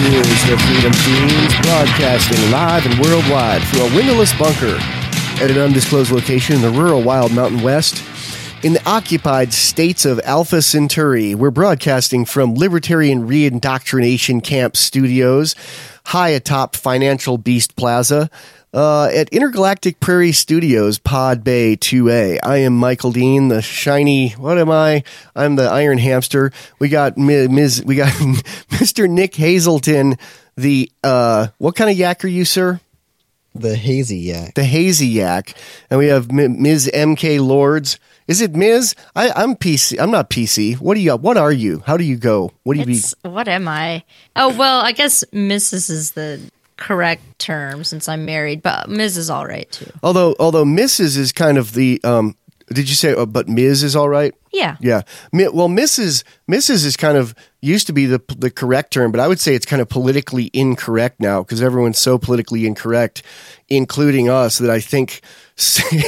is the Freedom Fiends, broadcasting live and worldwide from a windowless bunker at an undisclosed location in the rural Wild Mountain West. In the occupied states of Alpha Centauri, we're broadcasting from Libertarian Reindoctrination Camp Studios, high atop Financial Beast Plaza, at Intergalactic Prairie Studios, Pod Bay 2A. I am Michael Dean, the shiny, what am I? I'm the Iron Hamster. We got Mr. Nick Hazelton, the, what kind of yak are you, sir? The hazy yak. The hazy yak. And we have Ms. MK Lords. Is it Ms.? I'm PC. I'm not PC. What are you? How do you go? What am I? Oh, well, I guess Mrs. is the correct term since I'm married, but Ms. is all right too. Although Mrs. is kind of the, did you say, but Ms. is all right? Yeah. Yeah. Well, Mrs. is kind of used to be the correct term, but I would say it's kind of politically incorrect now because everyone's so politically incorrect, including us, that I think saying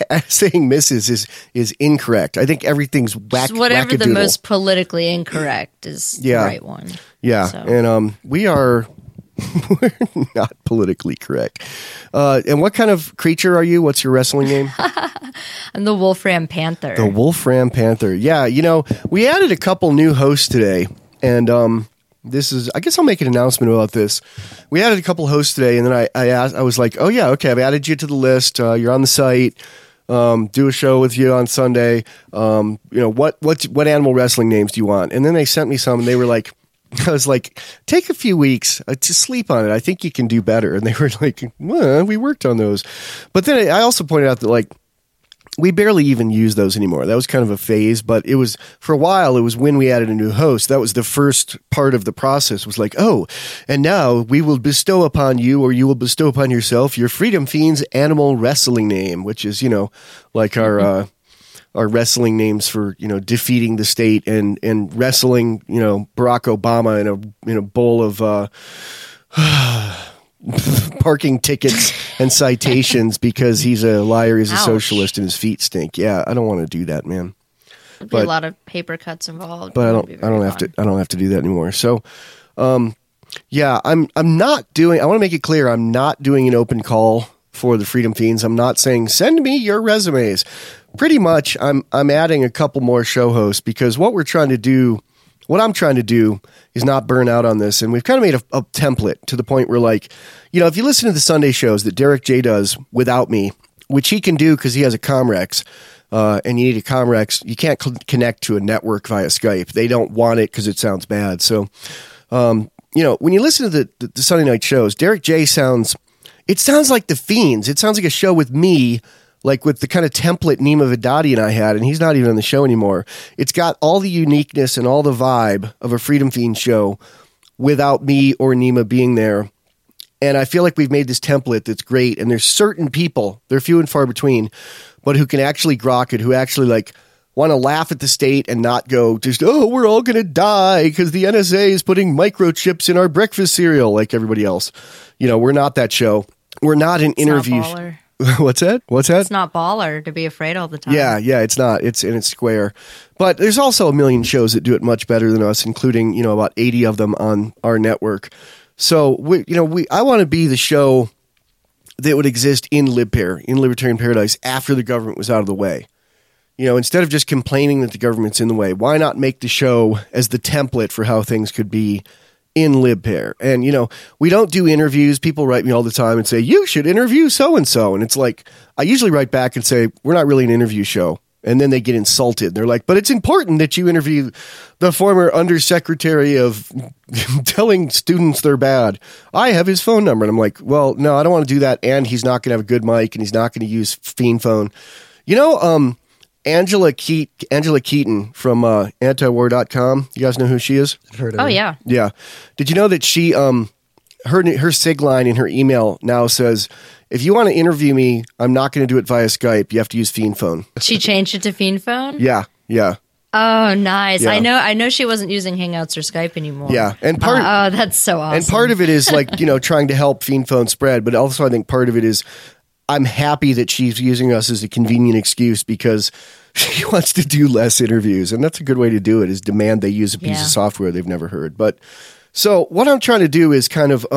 Mrs. is incorrect. I think everything's whatever the most politically incorrect is the right one. Yeah. So. And we're not politically correct. And what kind of creature are you? What's your wrestling name? I'm the Wolfram Panther. The Wolfram Panther. Yeah, we added a couple new hosts today, and I guess I'll make an announcement about this. We added a couple hosts today, and then I was like, oh yeah, okay, I've added you to the list. You're on the site. Do a show with you on Sunday. What animal wrestling names do you want? And then they sent me some, and they were like, I was like, take a few weeks to sleep on it. I think you can do better. And they were like, well, we worked on those. But then I also pointed out that, like, we barely even use those anymore. That was kind of a phase, but it was, for a while, it was when we added a new host. That was the first part of the process, was like, oh, and now we will bestow upon you, or you will bestow upon yourself, your Freedom Fiends animal wrestling name, which is, like our wrestling names for, defeating the state and wrestling, Barack Obama in a bowl of parking tickets and citations because he's a liar, he's a socialist, and his feet stink. Yeah, I don't want to do that, man. There'd be a lot of paper cuts involved. But I don't have to do that anymore. So, yeah, I'm not doing. I want to make it clear, I'm not doing an open call for the Freedom Fiends. I'm not saying send me your resumes. Pretty much, I'm adding a couple more show hosts because what I'm trying to do is not burn out on this. And we've kind of made a template to the point where, like, if you listen to the Sunday shows that Derek J does without me, which he can do because he has a Comrex, and you need a Comrex, you can't connect to a network via Skype. They don't want it because it sounds bad. So, when you listen to the Sunday night shows, Derek J sounds like the Fiends. It sounds like a show with me, like with the kind of template Nima Vidadi and I had, and he's not even on the show anymore. It's got all the uniqueness and all the vibe of a Freedom Fiend show without me or Nima being there. And I feel like we've made this template that's great, and there's certain people, they're few and far between, but who can actually grok it, who actually, like, want to laugh at the state and not go just, oh, we're all going to die because the NSA is putting microchips in our breakfast cereal like everybody else. We're not that show. We're not an interview. What's that? It's not baller to be afraid all the time. Yeah, it's not. It's square. But there's also a million shows that do it much better than us, including, about 80 of them on our network. So, I want to be the show that would exist in LibPair, in Libertarian Paradise, after the government was out of the way. Instead of just complaining that the government's in the way, why not make the show as the template for how things could be in LibPair? And, we don't do interviews. People write me all the time and say, you should interview so-and-so. And it's like, I usually write back and say, we're not really an interview show. And then they get insulted. They're like, but it's important that you interview the former undersecretary of telling students they're bad. I have his phone number. And I'm like, well, no, I don't want to do that. And he's not going to have a good mic, and he's not going to use Fiend Phone. Angela Keaton from antiwar.com. You guys know who she is? I've heard of her. Oh, yeah. Yeah. Did you know that she, her SIG line in her email now says, if you want to interview me, I'm not going to do it via Skype. You have to use Fiend Phone. She changed it to Fiend Phone? Yeah. Oh, nice. Yeah. I know she wasn't using Hangouts or Skype anymore. Yeah. And that's so awesome. And part of it is like, trying to help Fiend Phone spread, but also I think part of it is I'm happy that she's using us as a convenient excuse because she wants to do less interviews. And that's a good way to do it, is demand they use a piece of software they've never heard. But So what I'm trying to do is kind of,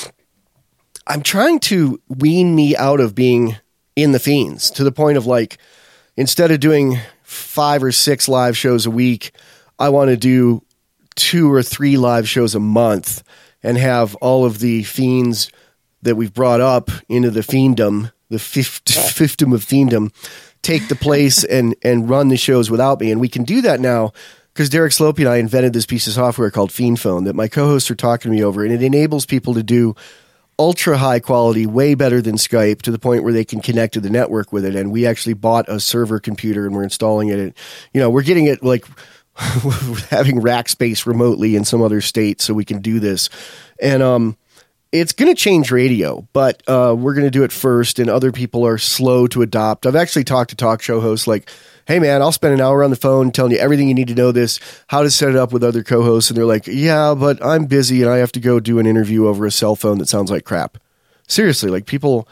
I'm trying to wean me out of being in the Fiends to the point of like, instead of doing 5 or 6 live shows a week, I want to do 2 or 3 live shows a month and have all of the Fiends that we've brought up into the Fiendom, the fiefdom of Fiendom, take the place and run the shows without me. And we can do that now because Derek Slopey and I invented this piece of software called Fiend Phone that my co-hosts are talking to me over, and it enables people to do ultra high quality, way better than Skype, to the point where they can connect to the network with it. And we actually bought a server computer and we're installing it. And, we're getting it like having rack space remotely in some other state so we can do this. And it's going to change radio, but we're going to do it first, and other people are slow to adopt. I've actually talked to talk show hosts like, hey man, I'll spend an hour on the phone telling you everything you need to know this, how to set it up with other co-hosts. And they're like, yeah, but I'm busy and I have to go do an interview over a cell phone that sounds like crap. Seriously, like people,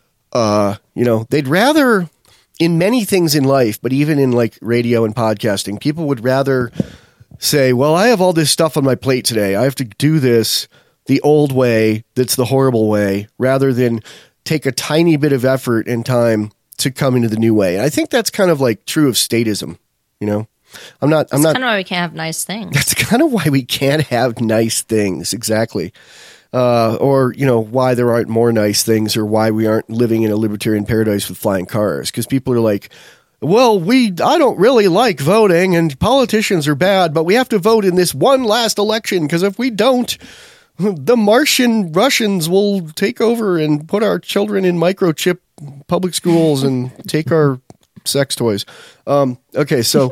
they'd rather, in many things in life, but even in like radio and podcasting, people would rather say, well, I have all this stuff on my plate today. I have to do this the old way. That's the horrible way, rather than take a tiny bit of effort and time to come into the new way. And I think that's kind of like true of statism, I'm not kind of why we can't have nice things. That's kind of why we can't have nice things. Exactly. Or why there aren't more nice things, or why we aren't living in a libertarian paradise with flying cars. Because people are like, well, I don't really like voting and politicians are bad, but we have to vote in this one last election because if we don't, the Martian Russians will take over and put our children in microchip public schools and take our sex toys. Okay, so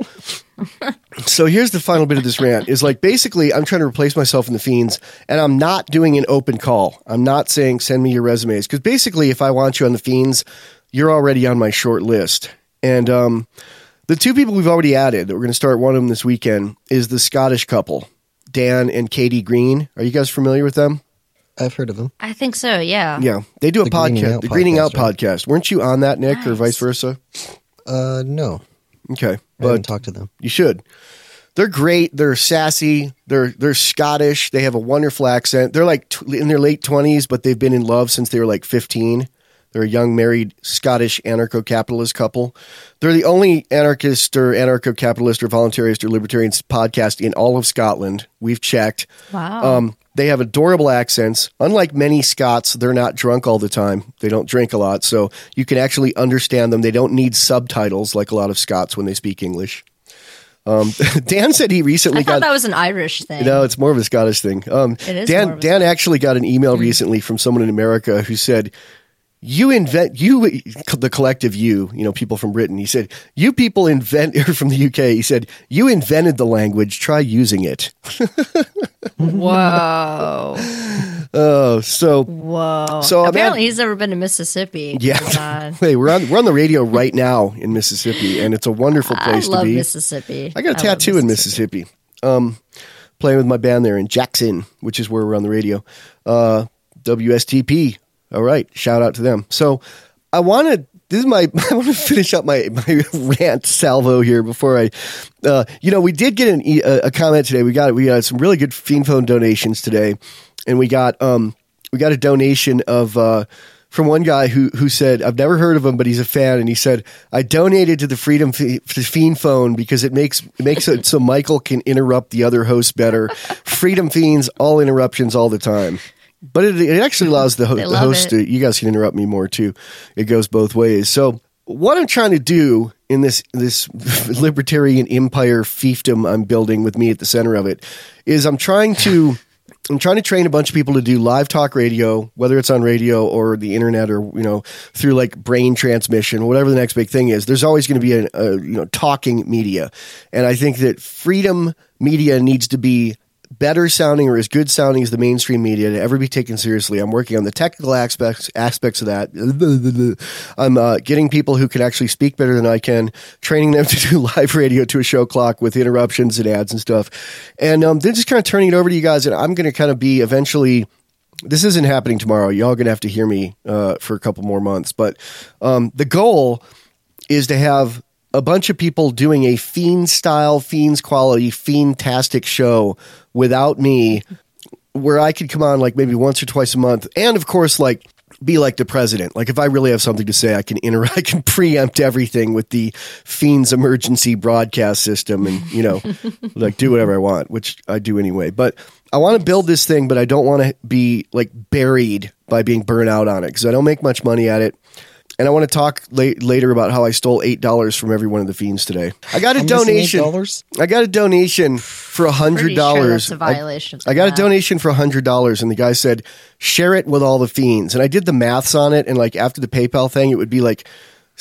here's the final bit of this rant is like, basically I'm trying to replace myself in the Fiends, and I'm not doing an open call. I'm not saying send me your resumes, because basically if I want you on the Fiends, you're already on my short list. And the 2 people we've already added that we're going to start one of them this weekend is the Scottish couple, Dan and Katie Green. Are you guys familiar with them? I've heard of them. I think so, yeah. Yeah. They do a podcast, the Greening Out podcast. Weren't you on that, Nick, Nice. or vice versa? No. Okay. I haven't talked to them. You should. They're great. They're sassy. They're Scottish. They have a wonderful accent. They're like in their late 20s, but they've been in love since they were like 15. They're a young married Scottish anarcho-capitalist couple. They're the only anarchist or anarcho-capitalist or voluntarist or libertarian podcast in all of Scotland. We've checked. Wow. They have adorable accents. Unlike many Scots, they're not drunk all the time. They don't drink a lot, so you can actually understand them. They don't need subtitles like a lot of Scots when they speak English. Dan said he recently I thought that was an Irish thing. No, it's more of a Scottish thing. It is Dan actually got an email recently from someone in America who said, the collective people from Britain. He said, you people or from the UK. He said, you invented the language. Try using it. Whoa. Oh, so whoa. So apparently he's never been to Mississippi. Yeah. Hey, we're on the radio right now in Mississippi, and it's a wonderful place to be. I love Mississippi. I got a tattoo in Mississippi. Playing with my band there in Jackson, which is where we're on the radio. WSTP. All right. Shout out to them. So I want to finish up my rant salvo here before we did get a comment today. We got some really good Fiend Phone donations today. And we got a donation from one guy who said, I've never heard of him, but he's a fan. And he said, I donated to the Fiend Phone because it makes it so Michael can interrupt the other hosts better. Freedom Fiends, all interruptions all the time. But it actually allows the host to, you guys can interrupt me more too. It goes both ways. So what I'm trying to do in this libertarian empire fiefdom I'm building with me at the center of it is I'm trying to train a bunch of people to do live talk radio, whether it's on radio or the internet or, through like brain transmission, whatever the next big thing is. There's always going to be a talking media. And I think that freedom media needs to be better sounding or as good sounding as the mainstream media to ever be taken seriously. I'm working on the technical aspects of that. I'm getting people who can actually speak better than I can, training them to do live radio to a show clock with interruptions and ads and stuff. And then just kind of turning it over to you guys. And I'm going to kind of be eventually, this isn't happening tomorrow. Y'all going to have to hear me for a couple more months. But the goal is to have a bunch of people doing a Fiends quality, Fiendtastic show without me, where I could come on like maybe once or twice a month, and of course, like be like the president. Like if I really have something to say, I can I can preempt everything with the Fiends emergency broadcast system, and like do whatever I want, which I do anyway. But I want to build this thing, but I don't want to be like buried by being burnt out on it because I don't make much money at it. And I want to talk later about how I stole $8 from every one of the Fiends today. I got a donation. $8? I got a donation for $100. Pretty sure that's a violation. I got a donation for $100, and the guy said, "Share it with all the Fiends." And I did the maths on it, and like after the PayPal thing, it would be like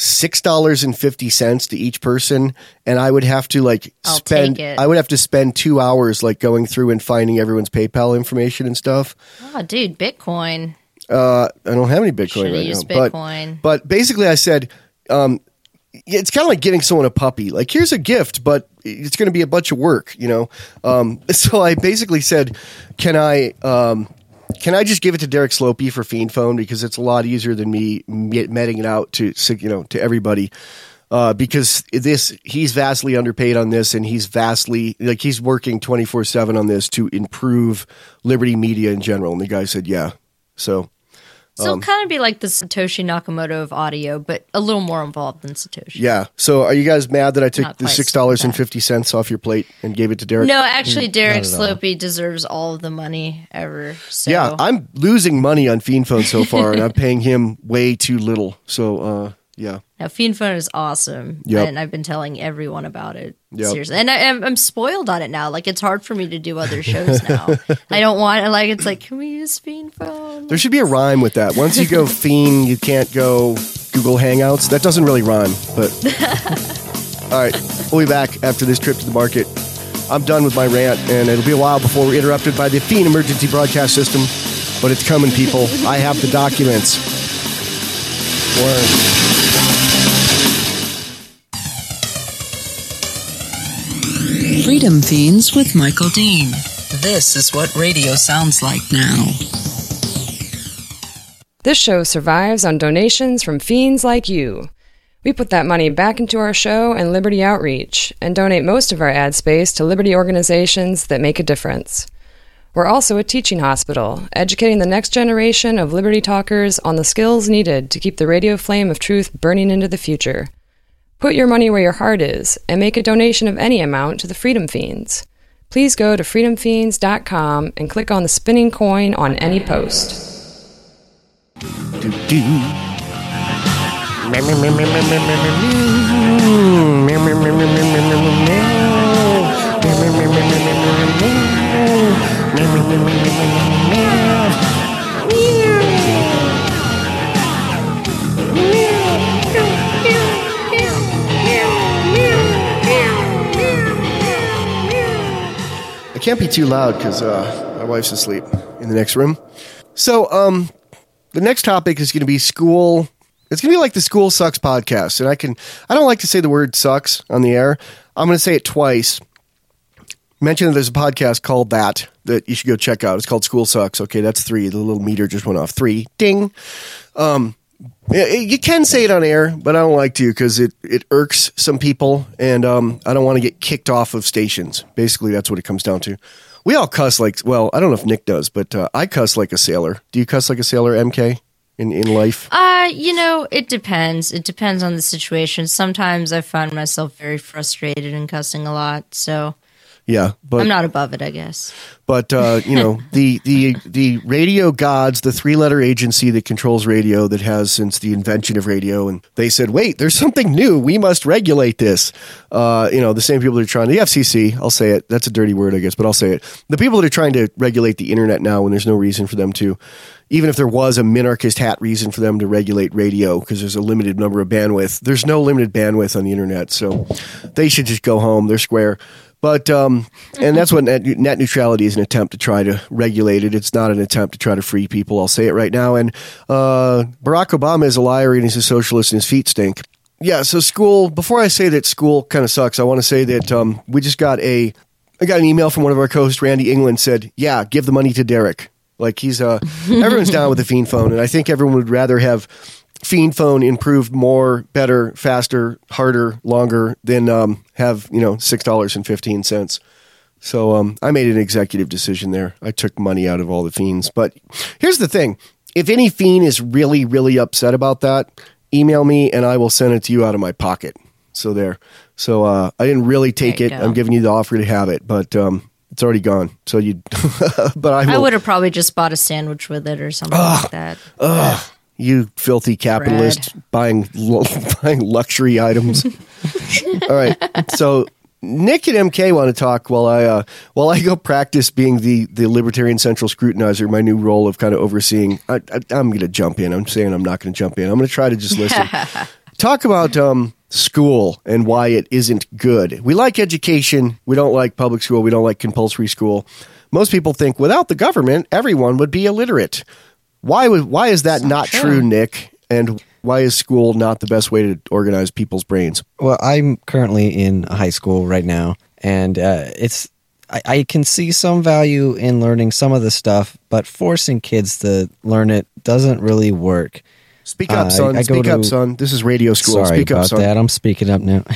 $6.50 to each person, and I would have to like spend. I would have to spend 2 hours like going through and finding everyone's PayPal information and stuff. Oh, dude, Bitcoin. I don't have any Bitcoin right now. Bitcoin. But basically, I said, it's kind of like giving someone a puppy. Like, here's a gift, but it's going to be a bunch of work, So I basically said, can I just give it to Derek Slopey for Fiend Phone, because it's a lot easier than me meting it out to everybody. Because he's vastly underpaid on this, and he's working 24/7 on this to improve Liberty Media in general. And the guy said, yeah. So it'll kind of be like the Satoshi Nakamoto of audio, but a little more involved than Satoshi. Yeah. So are you guys mad that I took the $6.50 off your plate and gave it to Derek? No, actually, Derek Slopey deserves all of the money ever. So. Yeah, I'm losing money on Fiend Phone so far, and I'm paying him way too little. So, yeah. Now, Fiend Phone is awesome, and I've been telling everyone about it. Yep. Seriously, and I'm spoiled on it now. Like, it's hard for me to do other shows now. I don't want to, like, it's like, can we use Fiend Phone? There should be a rhyme with that. Once you go Fiend, you can't go Google Hangouts. That doesn't really rhyme, but all right, we'll be back after this trip to the market. I'm done with my rant, and it'll be a while before we're interrupted by the Fiend emergency broadcast system, but it's coming, people. I have the documents. Word. Freedom Fiends with Michael Dean. This is what radio sounds like now. This show survives on donations from fiends like you. We put that money back into our show and Liberty Outreach, and donate most of our ad space to Liberty organizations that make a difference. We're also a teaching hospital, educating the next generation of Liberty talkers on the skills needed to keep the radio flame of truth burning into the future. Put your money where your heart is and make a donation of any amount to the Freedom Fiends. Please go to freedomfiends.com and click on the spinning coin on any post. I can't be too loud because my wife's asleep in the next room. So the next topic is going to be school. It's going to be like the School Sucks podcast. And I don't like to say the word sucks on the air. I'm going to say it twice. Mention that there's a podcast called that you should go check out. It's called School Sucks. Okay, that's 3. The little meter just went off. 3. Ding. You can say it on air, but I don't like to because it irks some people, and I don't want to get kicked off of stations. Basically, that's what it comes down to. We all cuss like, well, I don't know if Nick does, but I cuss like a sailor. Do you cuss like a sailor, MK, in life? It depends. It depends on the situation. Sometimes I find myself very frustrated and cussing a lot, so... Yeah, but I'm not above it, I guess. But the radio gods, the 3-letter agency that controls radio, that has since the invention of radio, and they said, "Wait, there's something new. We must regulate this." The same people that are trying, the FCC. I'll say it. That's a dirty word, I guess, but I'll say it. The people that are trying to regulate the internet now, when there's no reason for them to, even if there was a minarchist hat reason for them to regulate radio, because there's a limited number of bandwidth. There's no limited bandwidth on the internet, so they should just go home. They're square. But, and that's what net neutrality is, an attempt to try to regulate it. It's not an attempt to try to free people. I'll say it right now. And Barack Obama is a liar and he's a socialist and his feet stink. Yeah, so school, before I say that school kind of sucks, I want to say that we just got I got an email from one of our co-hosts, Randy England, said, yeah, give the money to Derek. Like he's, everyone's down with the Fiend Phone, and I think everyone would rather have Fiend Phone improved more, better, faster, harder, longer than have $6.15. So I made an executive decision there. I took money out of all the fiends. But here's the thing. If any fiend is really, really upset about that, email me and I will send it to you out of my pocket. So there. So I didn't really take it. I'm giving you the offer to have it, but it's already gone. So you, but I would have probably just bought a sandwich with it or something like that. You filthy capitalist buying luxury items. All right. So Nick and MK want to talk while I go practice being the Libertarian Central Scrutinizer, my new role of kind of overseeing. I'm going to jump in. I'm saying I'm not going to jump in. I'm going to try to just listen. Talk about school and why it isn't good. We like education. We don't like public school. We don't like compulsory school. Most people think without the government, everyone would be illiterate. Why is that not true, Nick? And why is school not the best way to organize people's brains? Well, I'm currently in high school right now, and I can see some value in learning some of the stuff, but forcing kids to learn it doesn't really work. Speak up, son. Speak up, son. This is radio school. Sorry Speak up, about son. that. I'm speaking up now.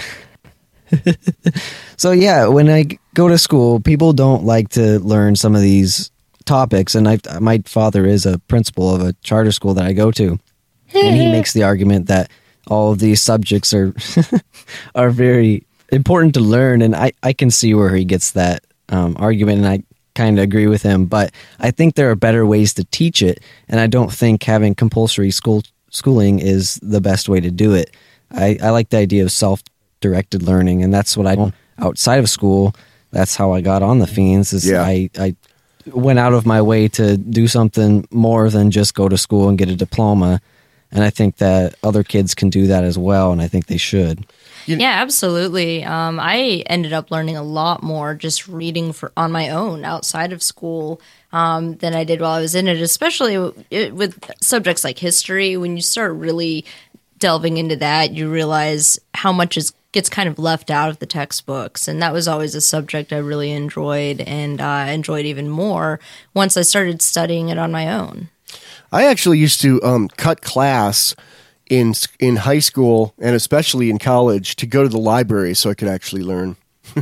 So yeah, when I go to school, people don't like to learn some of these topics, and my father is a principal of a charter school that I go to, and he makes the argument that all of these subjects are are very important to learn, and I can see where he gets that argument, and I kind of agree with him, but I think there are better ways to teach it, and I don't think having compulsory schooling is the best way to do it. I like the idea of self-directed learning, and that's what I do outside of school. That's how I got on the Fiends. I went out of my way to do something more than just go to school and get a diploma, and I think that other kids can do that as well, and I think they should. Yeah, absolutely. I ended up learning a lot more just reading on my own outside of school than I did while I was in it, especially with subjects like history. When you start really delving into that, you realize how much gets kind of left out of the textbooks. And that was always a subject I really enjoyed, and enjoyed even more once I started studying it on my own. I actually used to cut class in high school and especially in college to go to the library so I could actually learn.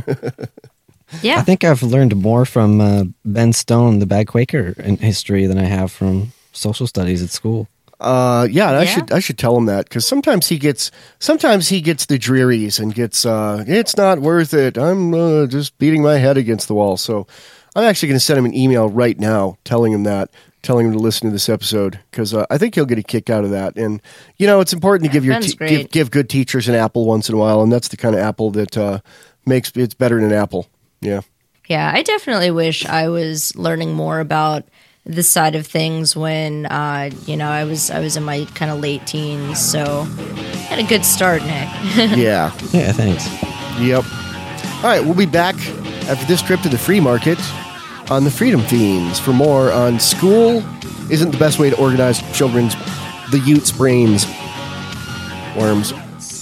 Yeah, I think I've learned more from Ben Stone, the Bad Quaker, in history than I have from social studies at school. I should tell him that, because sometimes he gets the drearies and gets it's not worth it. I'm just beating my head against the wall. So I'm actually going to send him an email right now telling him to listen to this episode, because I think he'll get a kick out of that. And it's important to give good teachers an apple once in a while, and that's the kind of apple that makes it's better than an apple. Yeah. Yeah, I definitely wish I was learning more about this side of things when I was in my kind of late teens. So had a good start, Nick. Yeah, thanks. Yep. All right, we'll be back after this trip to the free market on the Freedom Fiends for more on school isn't the best way to organize the youth's brains. Worms.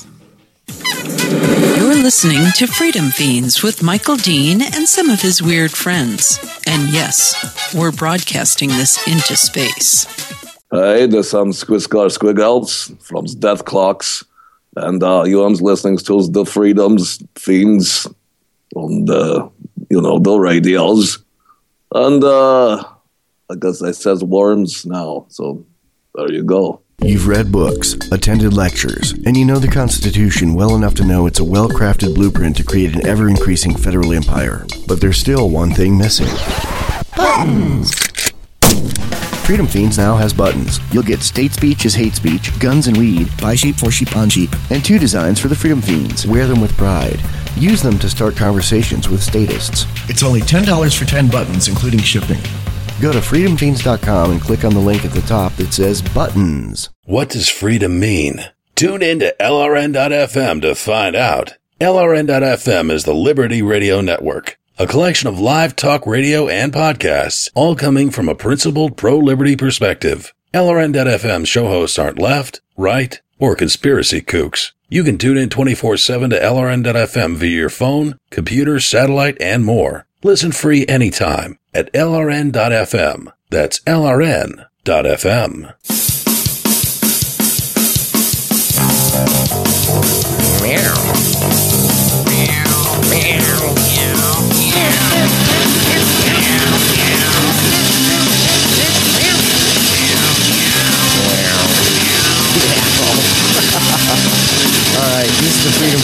You're listening to Freedom Fiends with Michael Dean and some of his weird friends. And yes, we're broadcasting this into space. Hey, there's some Squiggles from Death Clocks, and you're listening to the Freedom's Fiends on the radios. And I guess I says worms now, so there you go. You've read books, attended lectures, and you know the Constitution well enough to know it's a well-crafted blueprint to create an ever-increasing federal empire. But there's still one thing missing. Buttons! Freedom Fiends now has buttons. You'll get state speech is hate speech, guns and weed, buy sheep for sheep on sheep, and 2 designs for the Freedom Fiends. Wear them with pride. Use them to start conversations with statists. It's only $10 for 10 buttons, including shipping. Go to freedomfiends.com and click on the link at the top that says buttons. What does freedom mean? Tune in to LRN.FM to find out. LRN.FM is the Liberty Radio Network, a collection of live talk radio and podcasts, all coming from a principled pro-liberty perspective. LRN.FM show hosts aren't left, right, or conspiracy kooks. You can tune in 24/7 to LRN.FM via your phone, computer, satellite, and more. Listen free anytime at LRN.FM. That's LRN.FM.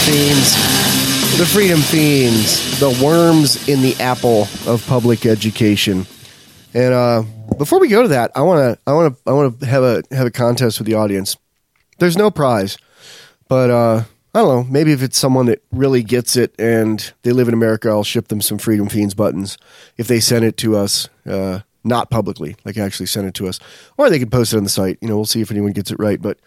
Fiends. The Freedom Fiends. The worms in the apple of public education. And before we go to that, I want to have a contest with the audience. There's no prize, but I don't know. Maybe if it's someone that really gets it and they live in America, I'll ship them some Freedom Fiends buttons if they send it to us, not publicly, like actually send it to us, or they can post it on the site. We'll see if anyone gets it right. But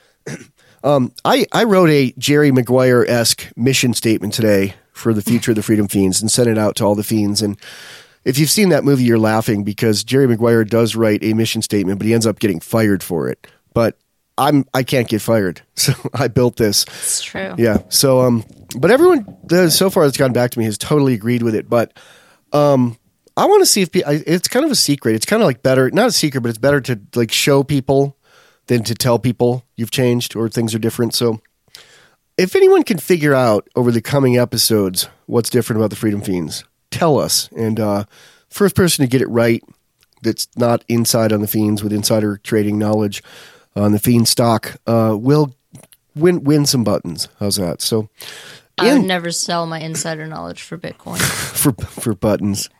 I wrote a Jerry Maguire-esque mission statement today for the future of the Freedom Fiends and sent it out to all the fiends. And if you've seen that movie, you're laughing because Jerry Maguire does write a mission statement, but he ends up getting fired for it. But I can't get fired, so I built this. It's true. Yeah. So, but everyone so far that's gotten back to me has totally agreed with it. But I want to see if it's kind of a secret. It's kind of like better, not a secret, but it's better to like show people than to tell people you've changed or things are different. So, if anyone can figure out over the coming episodes what's different about the Freedom Fiends, tell us. And first person to get it right, that's not inside on the Fiends with insider trading knowledge on the Fiend stock, will win some buttons. How's that? So I would never sell my insider knowledge for Bitcoin. for buttons.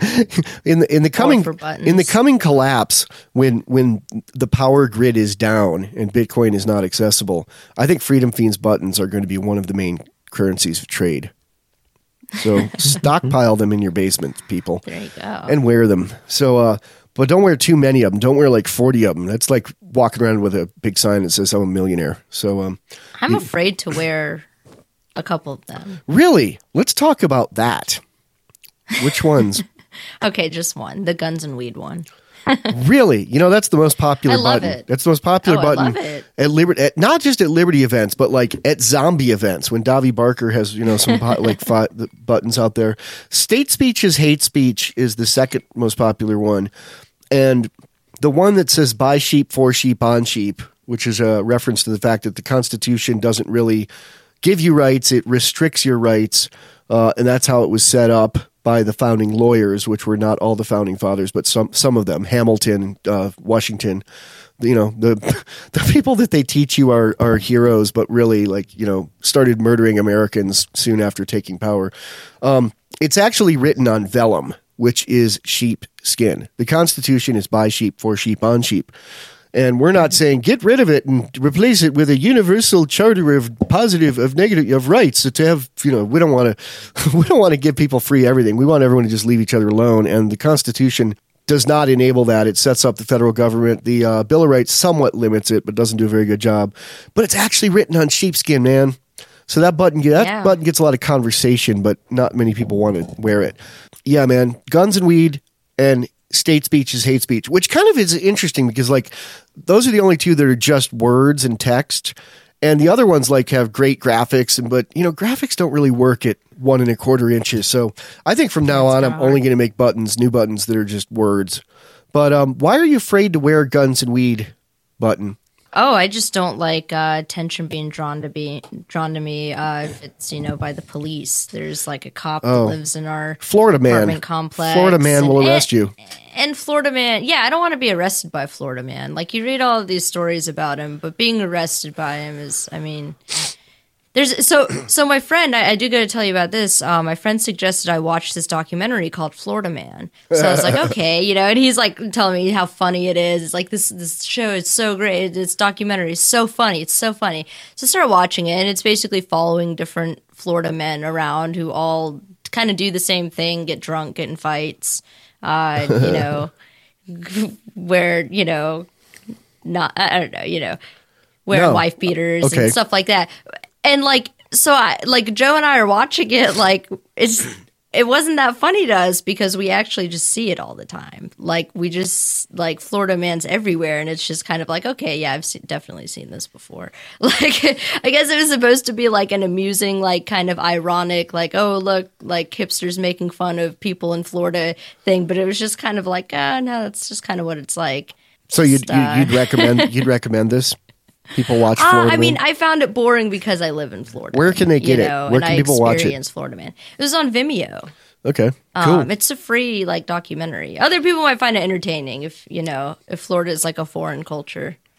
in the coming collapse, when the power grid is down and Bitcoin is not accessible, I think Freedom Fiends buttons are going to be one of the main currencies of trade. So stockpile them in your basement, people. There you go. And wear them. So, but don't wear too many of them. Don't wear like 40 of them. That's like walking around with a big sign that says I'm a millionaire. So I'm afraid to wear a couple of them. Really? Let's talk about that. Which ones? Okay, just one. The Guns and Weed one. Really? That's the most popular button. I love it. That's the most popular button. I love it. At Liberty, not just at Liberty events, but like at zombie events when Davi Barker has, some buttons out there. State speech is hate speech is the second most popular one. And the one that says buy sheep, for sheep, on sheep, which is a reference to the fact that the Constitution doesn't really give you rights. It restricts your rights. And that's how it was set up by the founding lawyers, which were not all the founding fathers, but some of them, Hamilton, Washington, the people that they teach you are heroes, but really started murdering Americans soon after taking power. It's actually written on vellum, which is sheep skin. The Constitution is by sheep, for sheep, on sheep. And we're not saying get rid of it and replace it with a universal charter of negative of rights to have. We don't want to give people free everything. We want everyone to just leave each other alone. And the Constitution does not enable that. It sets up the federal government. The Bill of Rights somewhat limits it, but doesn't do a very good job. But it's actually written on sheepskin, man. So that button gets a lot of conversation, but not many people want to wear it. Yeah, man. Guns and weed and state speech is hate speech, which kind of is interesting because those are the only two that are just words and text. And the other ones have great graphics, but graphics don't really work at 1 1/4 inches. So I think from now on, I'm only going to make new buttons that are just words. But why are you afraid to wear a Guns and Weed button? Oh, I just don't like attention being drawn to me. If it's by the police. There's a cop that lives in our apartment complex. Florida man will arrest you. And Florida man, I don't want to be arrested by Florida man. You read all of these stories about him, but being arrested by him is, there's so my friend, I do got to tell you about this. My friend suggested I watch this documentary called Florida Man. So I was like, okay, and he's telling me how funny it is. It's this show is so great. This documentary is so funny. It's so funny. So I started watching it, and it's basically following different Florida men around who all kind of do the same thing, get drunk, get in fights, where, not, I don't know, wearing wife beaters and stuff like that. And so Joe and I are watching it, it wasn't that funny to us because we actually just see it all the time. We just Florida man's everywhere, and it's just kind of okay, yeah, I've definitely seen this before. I guess it was supposed to be an amusing, kind of ironic, oh look, hipsters making fun of people in Florida thing, but it was just kind of no, that's just kind of what it's like. So you'd recommend this? People watch Florida Man? I found it boring because I live in Florida. Where can they get it? Where can people watch it? I experienced Florida Man. It was on Vimeo. Okay, cool. It's a free documentary. Other people might find it entertaining if Florida is a foreign culture.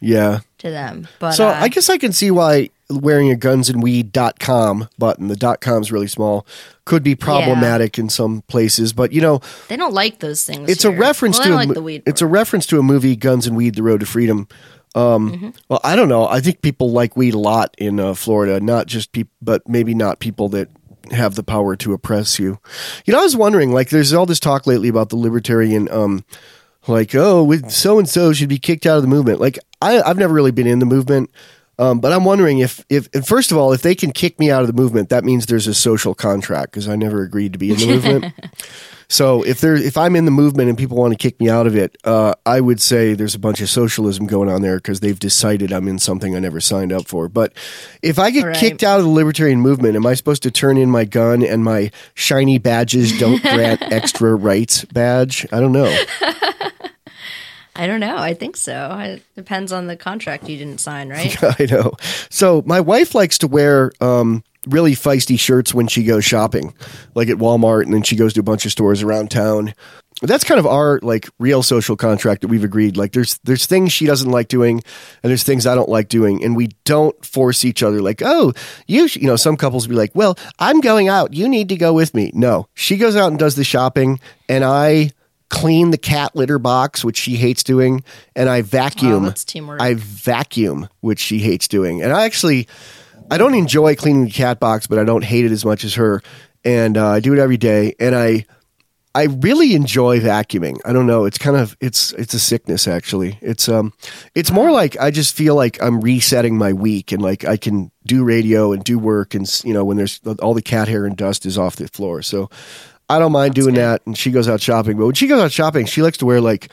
Yeah. to them. But So I guess I can see why wearing a gunsandweed.com button, the .com's really small, could be problematic in some places. But, they don't like those things. it's here. a reference well, to they like the weed. it's a reference to a movie, Guns and Weed: The Road to Freedom. Well, I don't know. I think people like weed a lot in Florida, not just people, but maybe not people that have the power to oppress you. I was wondering, like, there's all this talk lately about the libertarian, so and so should be kicked out of the movement. Like, I've never really been in the movement, but I'm wondering if first of all, if they can kick me out of the movement, that means there's a social contract because I never agreed to be in the movement. So if I'm in the movement and people want to kick me out of it, I would say there's a bunch of socialism going on there because they've decided I'm in something I never signed up for. But if I get kicked out of the libertarian movement, am I supposed to turn in my gun and my shiny badges don't grant extra rights badge? I don't know. I don't know. I think so. It depends on the contract you didn't sign, right? I know. So my wife likes to wear really feisty shirts when she goes shopping, like at Walmart, and then she goes to a bunch of stores around town. That's kind of our like real social contract that we've agreed. Like there's things she doesn't like doing, and there's things I don't like doing, and we don't force each other. Like, oh, some couples will be like, well, I'm going out, you need to go with me. No, she goes out and does the shopping, and I clean the cat litter box, which she hates doing, and I vacuum. Oh, that's teamwork. I vacuum, which she hates doing, and I don't enjoy cleaning the cat box, but I don't hate it as much as her. And I do it every day. And I really enjoy vacuuming. I don't know. It's kind of, it's a sickness actually. It's more like, I just feel like I'm resetting my week and like I can do radio and do work. And when there's all the cat hair and dust is off the floor. So I don't mind doing that. And she goes out shopping, but when she goes out shopping, she likes to wear like,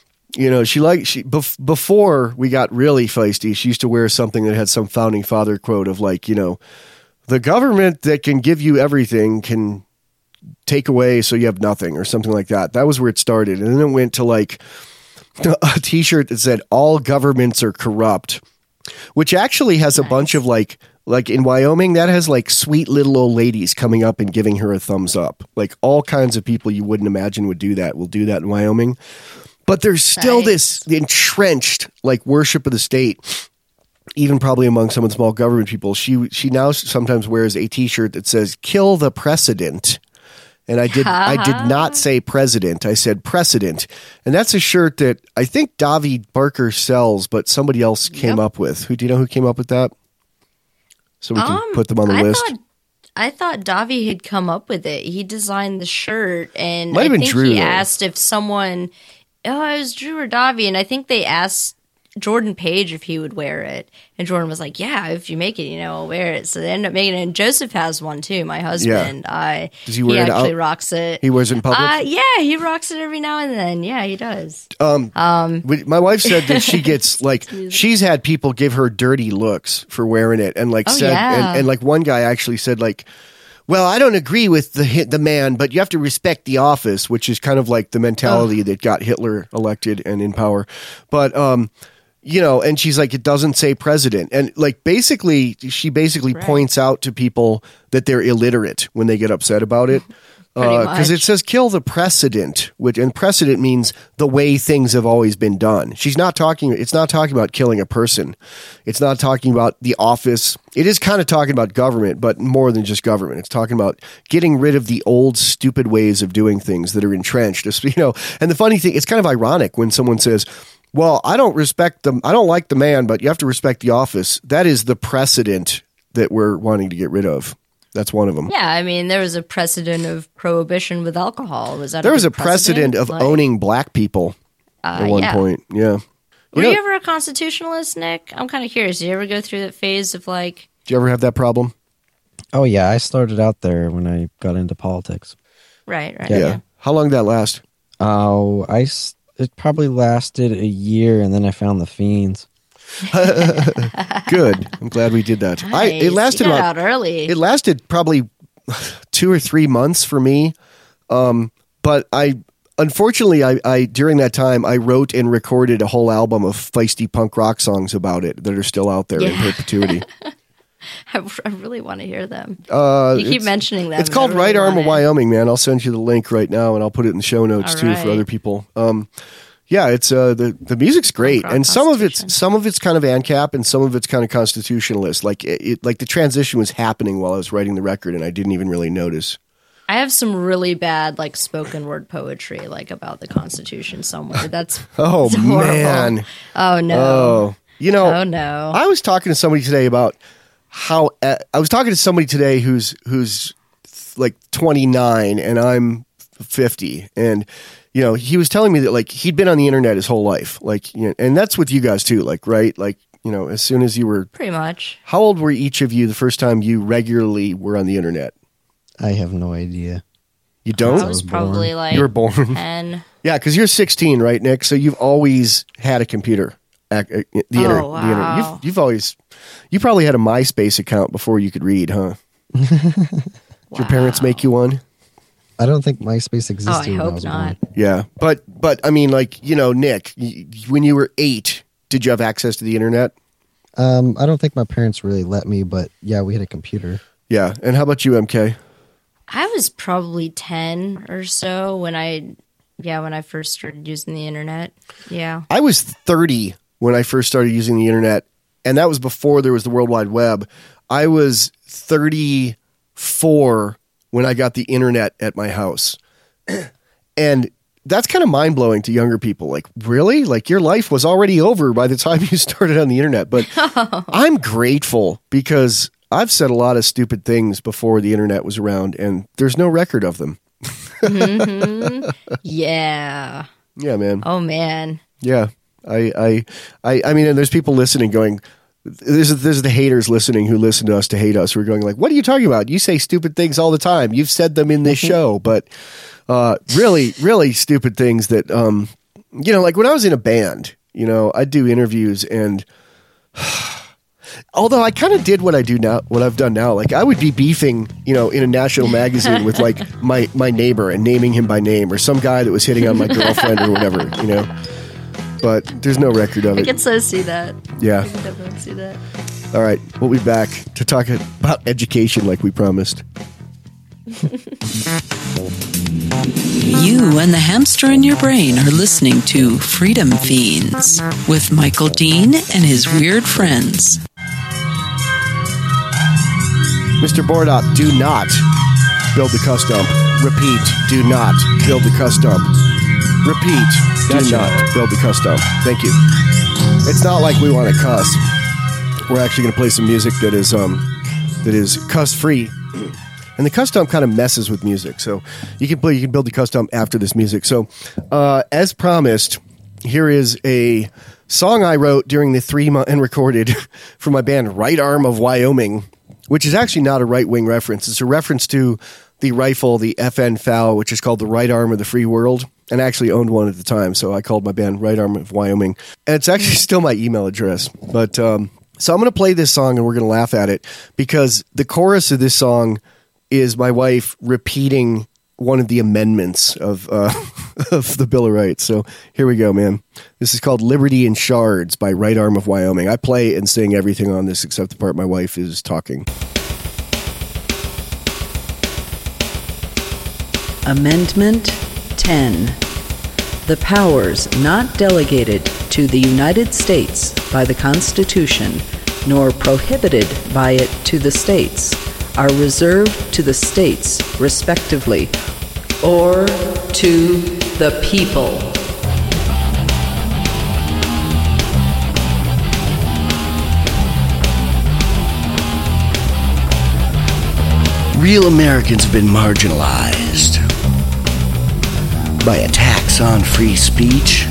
before we got really feisty, she used to wear something that had some founding father quote of like, the government that can give you everything can take away so you have nothing or something like that. That was where it started. And then it went to like a t-shirt that said all governments are corrupt, which actually has a bunch of like in Wyoming, that has like sweet little old ladies coming up and giving her a thumbs up. Like all kinds of people you wouldn't imagine would do that will do that in Wyoming. But there's still this entrenched like worship of the state, even probably among some of the small government people. She now sometimes wears a T-shirt that says "Kill the Precedent," and I did not say president. I said precedent, and that's a shirt that I think Davi Barker sells, but somebody else came up with. Do you know who came up with that? So we can put them on the list. I thought Davi had come up with it. He designed the shirt, and Might have been Drew, he though. asked if someone. Oh, it was Drew or Davi, and I think they asked Jordan Page if he would wear it, and Jordan was like, "Yeah, if you make it, I'll wear it." So they ended up making it, and Joseph has one too. My husband, Does he wear it actually out? Rocks it. He wears it in public. Yeah, he rocks it every now and then. Yeah, he does. My wife said that she gets like she's had people give her dirty looks for wearing it, and like and like one guy actually said like, well, I don't agree with the man, but you have to respect the office, which is kind of like the mentality that got Hitler elected and in power. But, and she's like, it doesn't say president. And like, she basically points out to people that they're illiterate when they get upset about it. Because it says kill the precedent, and precedent means the way things have always been done. It's not talking about killing a person. It's not talking about the office. It is kind of talking about government, but more than just government. It's talking about getting rid of the old stupid ways of doing things that are entrenched. And the funny thing, it's kind of ironic when someone says, well, I don't like the man, but you have to respect the office. That is the precedent that we're wanting to get rid of. That's one of them. Yeah, I mean, there was a precedent of prohibition with alcohol. There was a precedent of owning black people at one point. Yeah. Were you ever a constitutionalist, Nick? I'm kind of curious. Did you ever go through that phase of like... Did you ever have that problem? Oh, yeah. I started out there when I got into politics. Right. Yeah. How long did that last? Oh, it probably lasted a year, and then I found the Fiends. Good. I'm glad we did that. Nice. It lasted you got out early. It lasted probably 2 or 3 months for me. But unfortunately, I during that time I wrote and recorded a whole album of feisty punk rock songs about it that are still out there in perpetuity. I really want to hear them. You keep mentioning them. It's called Right Arm of Wyoming, man. I'll send you the link right now, and I'll put it in the show notes too for other people. Yeah, it's the music's great, Punk rock and some of it's Constitution. kind of ANCAP, and some of it's kind of constitutionalist. Like like the transition was happening while I was writing the record, and I didn't even really notice. I have some really bad like spoken word poetry like about the Constitution somewhere. That's Oh it's horrible. man! Oh no. Oh, Oh no. I was talking to somebody today about how I was talking to somebody today who's like 29 and I'm 50, and he was telling me that like he'd been on the internet his whole life, like and that's with you guys too, like right, like as soon as you were Pretty much. How old were each of you the first time you regularly were on the internet? I have no idea. You don't? I was probably like You were born. 10. Yeah, because you're 16, right, Nick? So you've always had a computer. The internet. wow. The internet. You've always. You probably had a MySpace account before you could read, huh? Did your parents make you one? I don't think MySpace Oh, existed I when I hope was not. born. Yeah, but I mean, like Nick, when you were 8, did you have access to the internet? I don't think my parents really let me, but yeah, we had a computer. Yeah, and how about you, MK? I was probably 10 or so when I first started using the internet. Yeah. I was 30 when I first started using the internet, and that was before there was the World Wide Web. I was 34 when I got the internet at my house. And that's kind of mind-blowing to younger people. Like, really? Like, your life was already over by the time you started on the internet. But I'm grateful because I've said a lot of stupid things before the internet was around, and there's no record of them. Mm-hmm. Yeah. Yeah, man. Oh man. Yeah. I mean, and there's people listening going, there's the haters listening who listen to us to hate us. Who are going like, what are you talking about? You say stupid things all the time. You've said them in this show, but really, really stupid things that, like when I was in a band, I'd do interviews, and although I kind of did what I do now, what I've done now, like I would be beefing, in a national magazine with like my neighbor and naming him by name, or some guy that was hitting on my girlfriend or whatever, But there's no record of I it. can so see that. Yeah. I can definitely see that. All right, we'll be back to talk about education like we promised. You and the hamster in your brain are listening to Freedom Fiends with Michael Dean and his weird friends. Mr. Bordop, do not build the cuss dump. Repeat, do not build the cuss dump. Repeat, do not build the cuss dump. Thank you. It's not like we want to cuss. We're actually going to play some music that is cuss free, and the cuss dump kind of messes with music. So you can build the cuss dump after this music. So as promised, here is a song I wrote during the 3-month and recorded for my band Right Arm of Wyoming, which is actually not a right-wing reference. It's a reference to the rifle, the FN FAL, which is called the Right Arm of the Free World, and I actually owned one at the time, so I called my band Right Arm of Wyoming. And it's actually still my email address. But so I'm going to play this song, and we're going to laugh at it, because the chorus of this song is my wife repeating one of the amendments of the Bill of Rights. So here we go, man. This is called Liberty in Shards by Right Arm of Wyoming. I play and sing everything on this except the part my wife is talking. Amendment 10. The powers not delegated to the United States by the Constitution, nor prohibited by it to the states, are reserved to the states, respectively, or to the people. Real Americans have been marginalized by attacks on free speech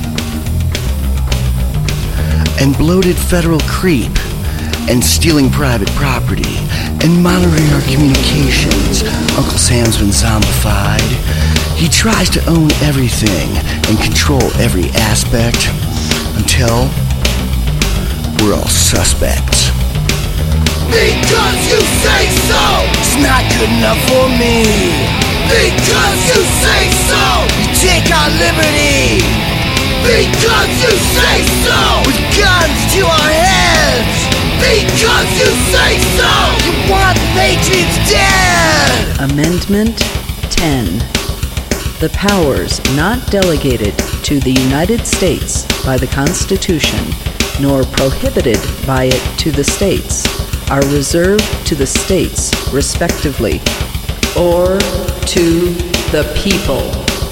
and bloated federal creep and stealing private property and monitoring our communications. Uncle Sam's been zombified. He tries to own everything and control every aspect until we're all suspects. Because you say so, it's not good enough for me. Because you say so, you take our liberty. Because you say so, with guns to our heads. Because you say so, you want the Patriots dead. Amendment 10. The powers not delegated to the United States by the Constitution, nor prohibited by it to the states, are reserved to the states, respectively, or to the people.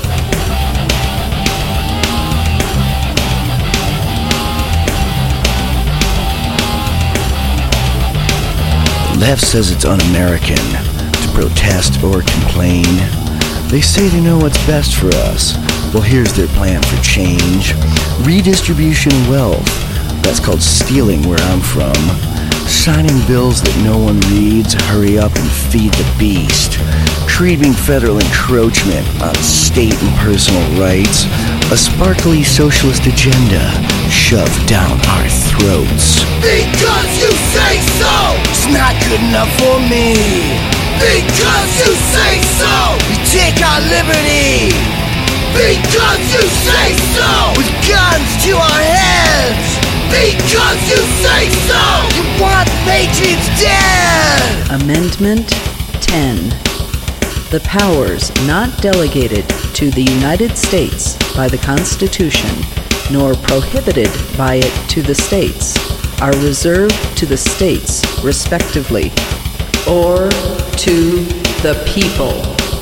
The left says it's un-American to protest or complain. They say they know what's best for us. Well, here's their plan for change. Redistribution of wealth. That's called stealing where I'm from. Signing bills that no one reads. Hurry up and feed the beast. Treating federal encroachment on state and personal rights. A sparkly socialist agenda shoved down our throats. Because you say so! It's not good enough for me! Because you say so! You take our liberty! Because you say so! With guns to our heads! Because you say so! You want patriots dead! Amendment 10. The powers not delegated to the United States by the Constitution, nor prohibited by it to the states, are reserved to the states, respectively, or to the people.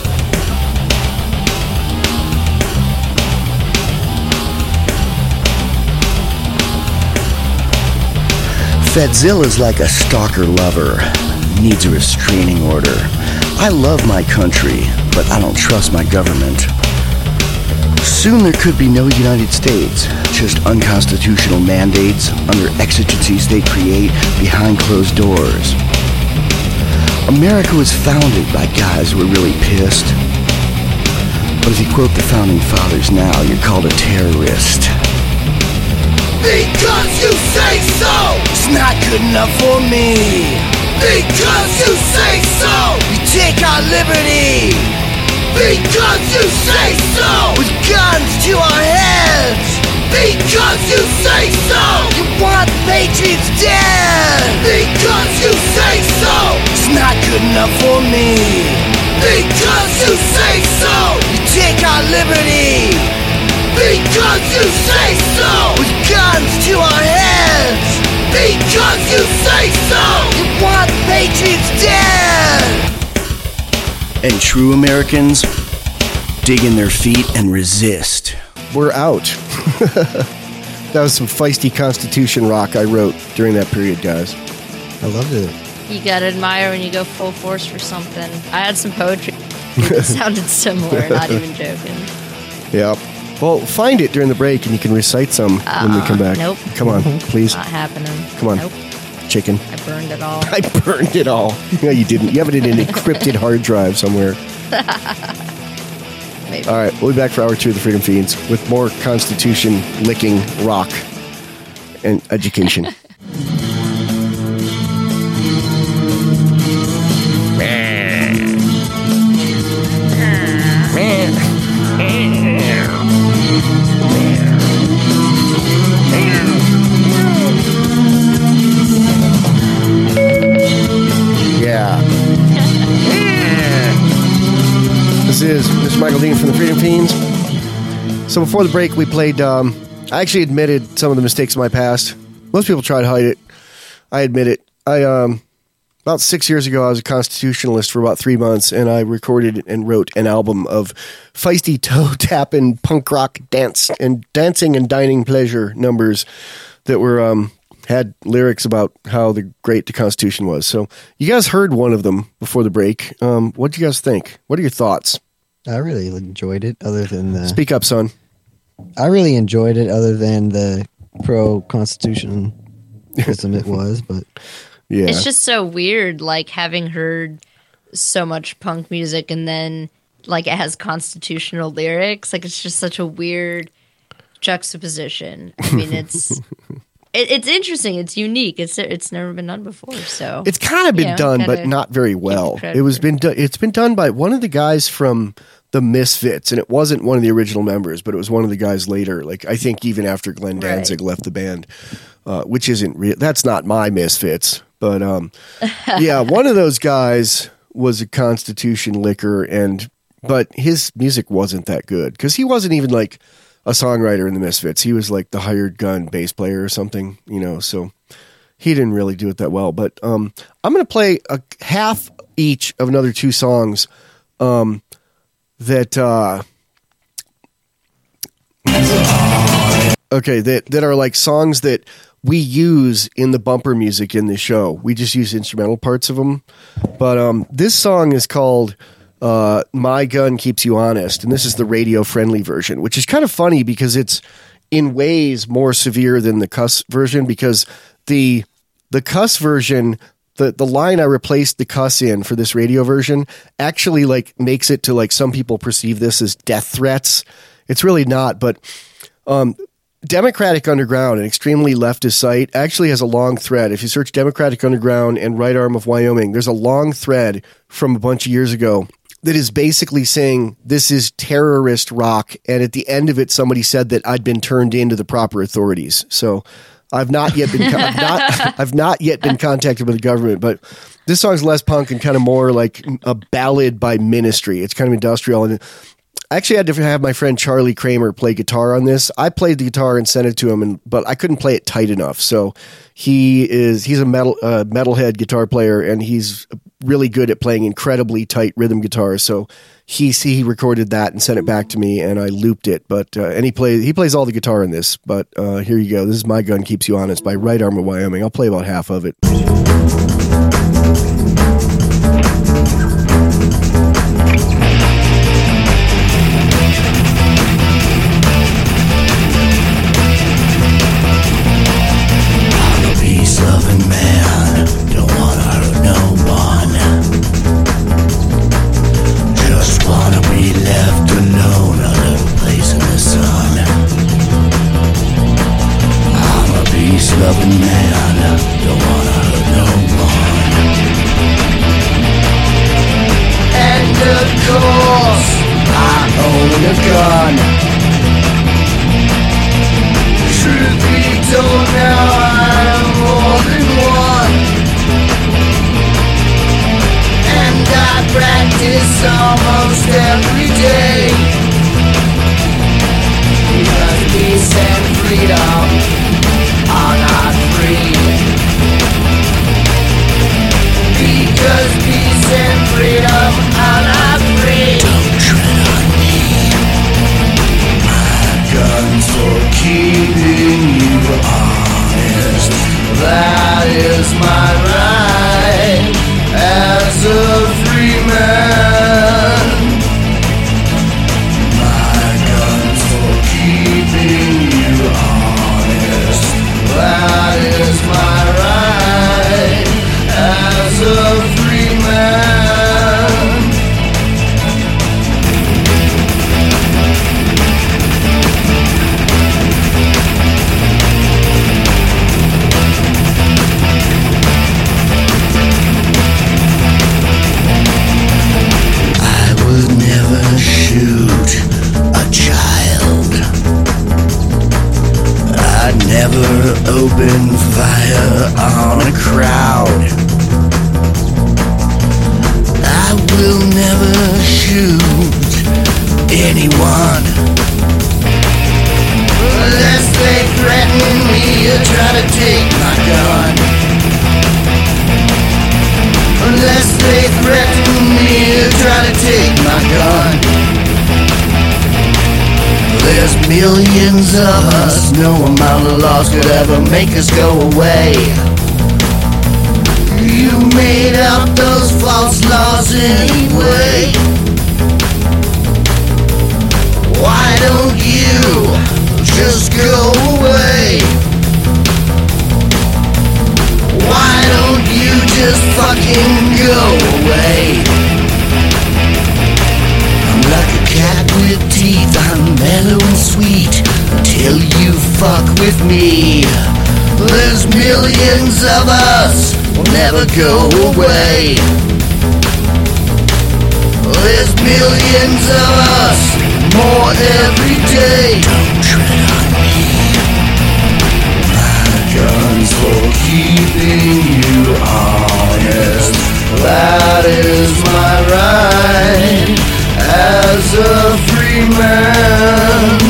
Fedzilla's like a stalker lover, needs a restraining order. I love my country, but I don't trust my government. Soon there could be no United States, just unconstitutional mandates under exigencies they create behind closed doors. America was founded by guys who were really pissed. But if you quote the founding fathers now, you're called a terrorist. Because you say so! It's not good enough for me! Because you say so! You take our liberty! Because you say so! With guns to our heads! Because you say so! You want patriots dead! Because you say so! It's not good enough for me! Because you say so! You take our liberty! Because you say so! With guns to our heads! Because you say so! You want patriots dead! And true Americans dig in their feet and resist. We're out. That was some feisty Constitution rock I wrote during that period, guys. I loved it. You gotta admire when you go full force for something. I had some poetry that sounded similar, not even joking. Yep. Well, find it during the break and you can recite some when we come back. Nope. Come on, please. Not happening. Come on. Nope. Chicken. I burned it all. I burned it all. No, you didn't. You have it in an encrypted hard drive somewhere. Maybe. All right, we'll be back for hour 2 of the Freedom Fiends with more Constitution licking rock and education. Yeah. This is Michael Dean from the Freedom Fiends. So before the break, we played. I actually admitted some of the mistakes of my past. Most people try to hide it. I admit it. About 6 years ago, I was a constitutionalist for about 3 months, and I recorded and wrote an album of feisty toe-tapping punk rock dancing and dining pleasure numbers that were had lyrics about how great the Constitution was. So you guys heard one of them before the break. What do you guys think? What are your thoughts? I really enjoyed it, other than the... Speak up, son. I really enjoyed it, other than the pro-Constitutionalism it was, but... Yeah. It's just so weird, like, having heard so much punk music and then, like, it has constitutional lyrics. Like, it's just such a weird juxtaposition. I mean, it's interesting. It's unique. It's never been done before. So it's kind of been done, but not very well. It's been done by one of the guys from the Misfits, and it wasn't one of the original members, but it was one of the guys later. Like, I think even after Glenn Danzig left the band, which isn't real. That's not my Misfits. But yeah, one of those guys was a Constitution licker and but his music wasn't that good because he wasn't even like a songwriter in the Misfits. He was like the hired gun bass player or something, so he didn't really do it that well. But I'm going to play a half each of another 2 songs that are like songs that we use in the bumper music in the show. We just use instrumental parts of them. But this song is called My Gun Keeps You Honest, and this is the radio-friendly version, which is kind of funny because it's in ways more severe than the cuss version, because the cuss version, the line I replaced the cuss in for this radio version actually like makes it to like some people perceive this as death threats. It's really not, but Democratic Underground, an extremely leftist site, actually has a long thread. If you search Democratic Underground and Right Arm of Wyoming, there's a long thread from a bunch of years ago that is basically saying this is terrorist rock. And at the end of it, somebody said that I'd been turned into the proper authorities. So I've not yet been I've not yet been contacted by the government, but this song's less punk and kind of more like a ballad by Ministry. It's kind of industrial, and I actually had to have my friend Charlie Kramer play guitar on this. I played the guitar and sent it to him, but I couldn't play it tight enough. So he's a metalhead guitar player, and he's really good at playing incredibly tight rhythm guitar. So he recorded that and sent it back to me, and I looped it. But and he plays all the guitar in this. But here you go. This is My Gun Keeps You Honest by Right Arm of Wyoming. I'll play about half of it. Loving man, don't wanna hurt no one. Just wanna be left alone, a little place in the sun. I'm a peace-loving man, don't wanna hurt no one. And of course, I own a gun. Truth be told, now I'm more than one, and I practice almost every day, because peace and freedom are not free. Because peace and freedom are not free. Don't tread on me. My gun's for keeping you honest. That is my right as a free man. My gun's for keeping you honest. That is my right as a free man. Shoot a child. I'd never open fire on a crowd. I will never shoot anyone unless they threaten me or try to take my gun. Unless they threaten me or try to take my gun. There's millions of us, no amount of laws could ever make us go away. You made up those false laws anyway. Why don't you just go away? Why don't you just fucking go away? I'm like a cat with teeth, I'm mellow and sweet until you fuck with me. There's millions of us, we'll never go away. There's millions of us, more every day. Don't tread on me. My gun's for keeping you honest. That is my right as a free man.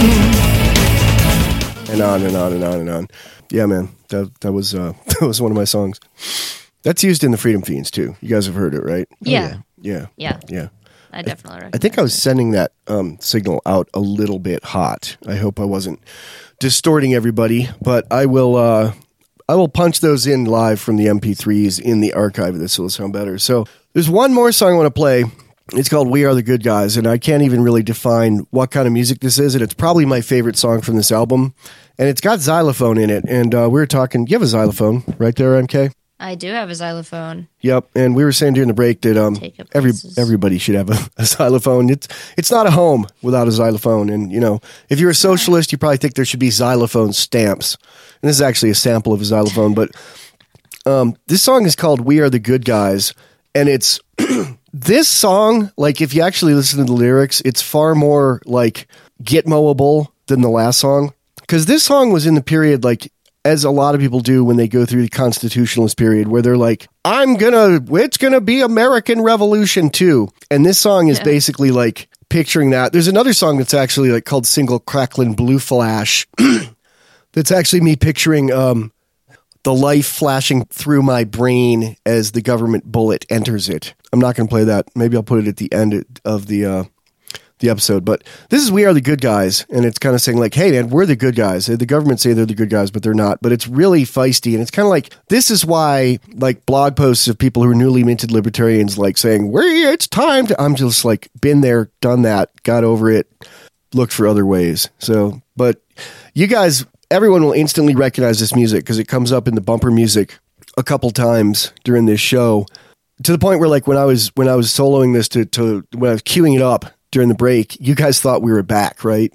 And on and on and on and on. Yeah, man, that was that was one of my songs. That's used in the Freedom Fiends too. You guys have heard it, right? Yeah. Yeah. I definitely recognize I think I was sending that signal out a little bit hot. I hope I wasn't distorting everybody, but I will punch those in live from the MP3s in the archive of this, so it'll sound better. So there's one more song I want to play. It's called We Are the Good Guys, and I can't even really define what kind of music this is, and it's probably my favorite song from this album. And it's got xylophone in it, and we were talking, you have a xylophone right there, MK? I do have a xylophone. Yep, and we were saying during the break that everybody should have a xylophone. It's not a home without a xylophone, and you know, if you're a socialist, you probably think there should be xylophone stamps. And this is actually a sample of a xylophone, but this song is called We Are the Good Guys, and it's this song, like if you actually listen to the lyrics, it's far more like Gitmo-able than the last song, because this song was in the period like, as a lot of people do when they go through the constitutionalist period, where they're like, it's gonna be American Revolution too. And this song is basically like picturing that. There's another song that's actually like called Single Cracklin' Blue Flash. That's actually me picturing the life flashing through my brain as the government bullet enters it. I'm not gonna play that. Maybe I'll put it at the end of the episode, but this is We Are the Good Guys, and it's kind of saying like, hey man, we're the good guys. The government say they're the good guys, but they're not. But it's really feisty, and it's kind of like, this is why like blog posts of people who are newly minted libertarians like saying, it's time to, I'm just like, been there, done that, got over it, looked for other ways. So, but you guys, everyone will instantly recognize this music because it comes up in the bumper music a couple times during this show, to the point where like when I was soloing this to when I was queuing it up during the break, you guys thought we were back, right?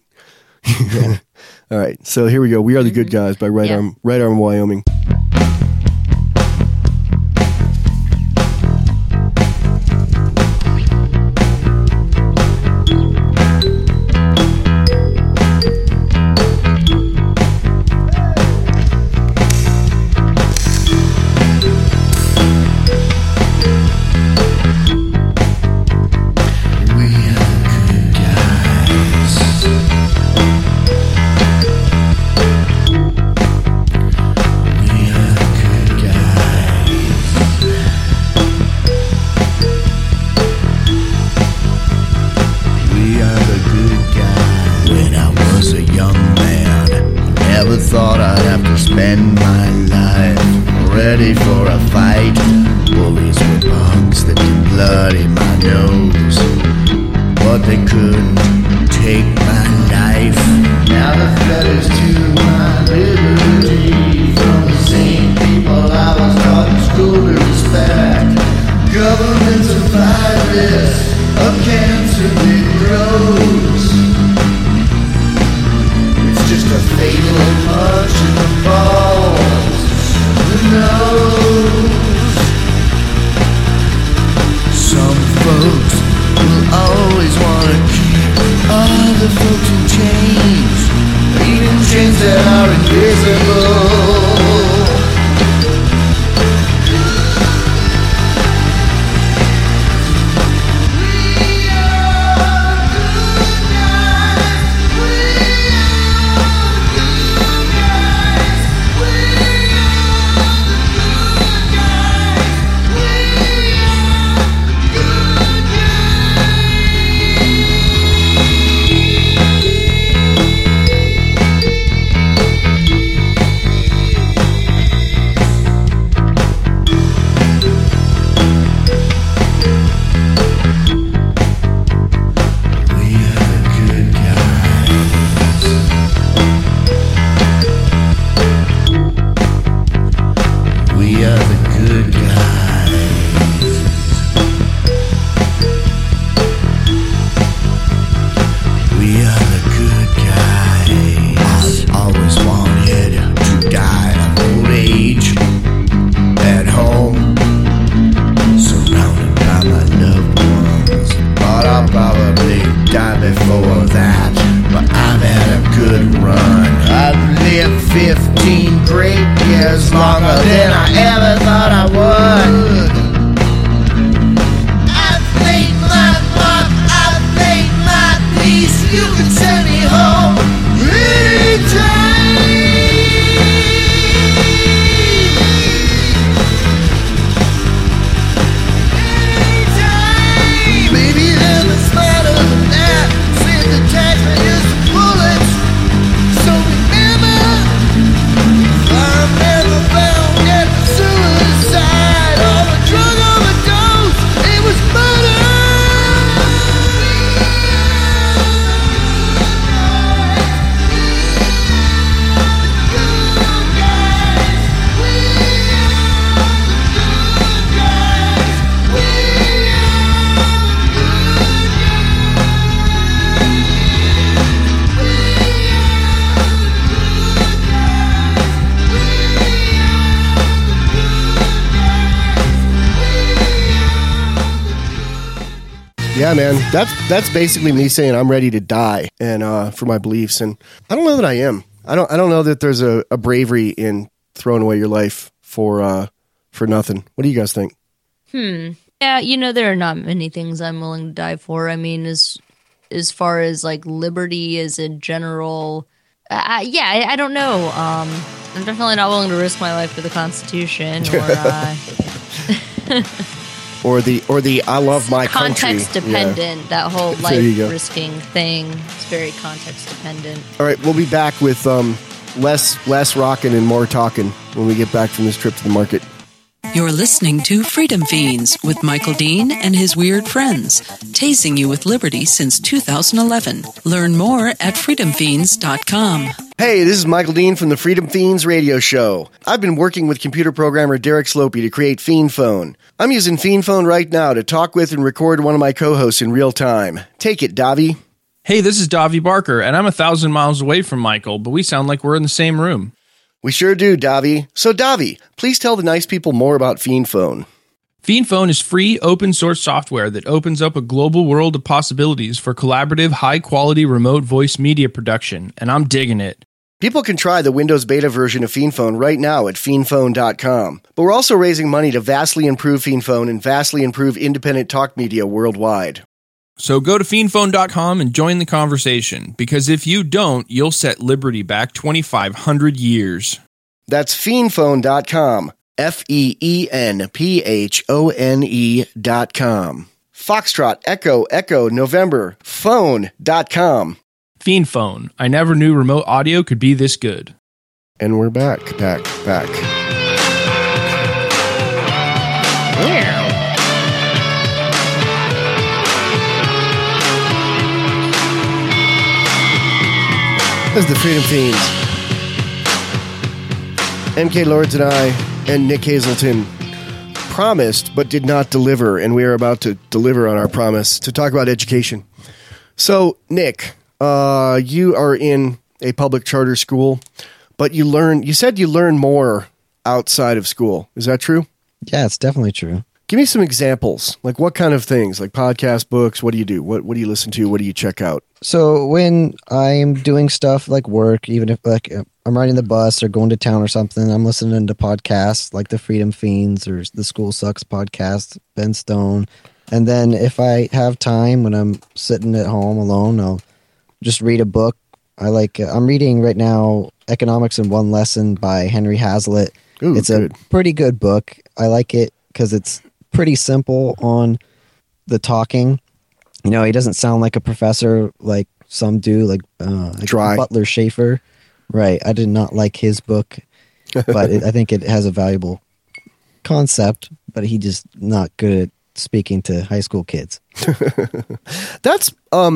All right, so here we go. We Are the Good Guys by Right Arm Wyoming. Thought I'd have to spend my life ready for a fight. Bullies were punks that did blood in my nose, but they couldn't take my life. Now the threat is to my liberty from the same people I was taught in school to respect. Government's a virus, a cancer that grows. Just a fatal punch in the balls, the nose. Some folks will always want to keep other folks in chains, even chains that are invisible. Yeah, man. That's basically me saying I'm ready to die and for my beliefs, and I don't know that I am. I don't know that there's a bravery in throwing away your life for nothing. What do you guys think? Yeah, there are not many things I'm willing to die for. I mean, as far as like liberty as in general, I don't know. I'm definitely not willing to risk my life for the Constitution or the I love my country. Context dependent. Yeah. That whole life risking thing is very context dependent. All right, we'll be back with less rocking and more talking when we get back from this trip to the market. You're listening to Freedom Fiends with Michael Dean and his weird friends, tasing you with liberty since 2011. Learn more at freedomfiends.com. Hey, this is Michael Dean from the Freedom Fiends radio show. I've been working with computer programmer Derek Slopey to create Fiend Phone. I'm using Fiend Phone right now to talk with and record one of my co-hosts in real time. Take it, Davi. Hey, this is Davi Barker, and I'm 1,000 miles away from Michael, but we sound like we're in the same room. We sure do, Davi. So, Davi, please tell the nice people more about Fiend Phone. Fiend Phone is free, open-source software that opens up a global world of possibilities for collaborative, high-quality remote voice media production, and I'm digging it. People can try the Windows beta version of Fiend Phone right now at fiendphone.com. But we're also raising money to vastly improve Fiend Phone and vastly improve independent talk media worldwide. So go to fiendphone.com and join the conversation, because if you don't, you'll set liberty back 2,500 years. That's fiendphone.com. FEENPHONE.com. Foxtrot, Echo, November, phone.com. Fiend Phone. I never knew remote audio could be this good. And we're back. Yeah. This is the Freedom Fiends. MK Lords and I and Nick Hazelton promised but did not deliver, and we are about to deliver on our promise to talk about education. So, Nick, you are in a public charter school, but you said you learn more outside of school. Is that true? Yeah, it's definitely true. Give me some examples. Like what kind of things? Like podcasts, books? What do you do? What do you listen to? What do you check out? So when I'm doing stuff like work, even if like I'm riding the bus or going to town or something, I'm listening to podcasts like the Freedom Fiends or the School Sucks podcast, Ben Stone. And then if I have time when I'm sitting at home alone, I'll just read a book. I'm reading right now Economics in One Lesson by Henry Hazlitt. Ooh, it's good. A pretty good book. I like it because it's pretty simple on the talking. You know, he doesn't sound like a professor like some do, like Dry. Butler Schaefer. Right. I did not like his book, but I think it has a valuable concept, but he just not good at speaking to high school kids. That's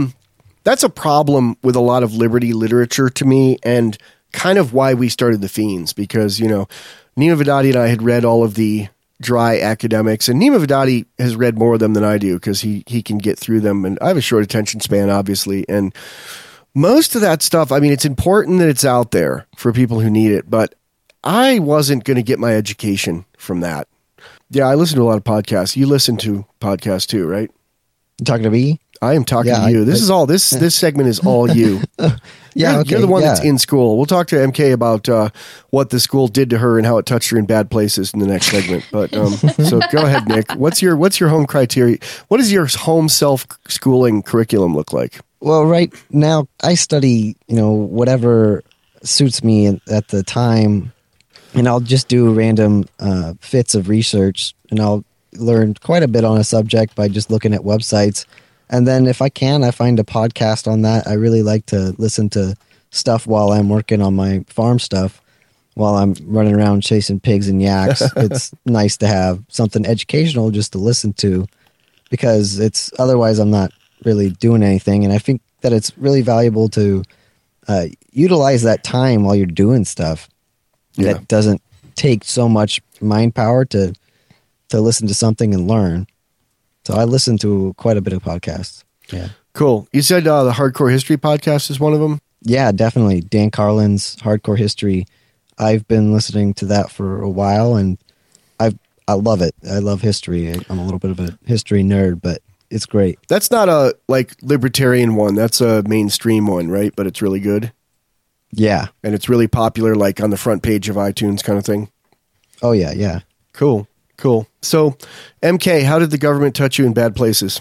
a problem with a lot of liberty literature to me, and kind of why we started the Fiends, because, you know, Nima Vedati and I had read all of the dry academics, and Nima Vedati has read more of them than I do because he can get through them, and I have a short attention span, obviously, and most of that stuff, I mean, it's important that it's out there for people who need it, but I wasn't going to get my education from that. Yeah, I listen to a lot of podcasts. You listen to podcasts too, right? You talking to me? I am talking to you. This segment is all you. Yeah, you're the one that's in school. We'll talk to MK about what the school did to her and how it touched her in bad places in the next segment. But so go ahead, Nick. What's your home criteria? What does your home self-schooling curriculum look like? Well, right now I study, whatever suits me at the time, and I'll just do random fits of research, and I'll learn quite a bit on a subject by just looking at websites. And then if I can, I find a podcast on that. I really like to listen to stuff while I'm working on my farm stuff, while I'm running around chasing pigs and yaks. It's nice to have something educational just to listen to, because otherwise I'm not really doing anything. And I think that it's really valuable to utilize that time while you're doing stuff that doesn't take so much mind power to listen to something and learn. So I listen to quite a bit of podcasts. Yeah. Cool. You said the Hardcore History podcast is one of them? Yeah, definitely. Dan Carlin's Hardcore History. I've been listening to that for a while, and I love it. I love history. I'm a little bit of a history nerd, but It's great. That's not a like libertarian one. That's a mainstream one, right? But it's really good. Yeah. And it's really popular, like on the front page of iTunes kind of thing. Oh, yeah. Cool. So, MK, how did the government touch you in bad places?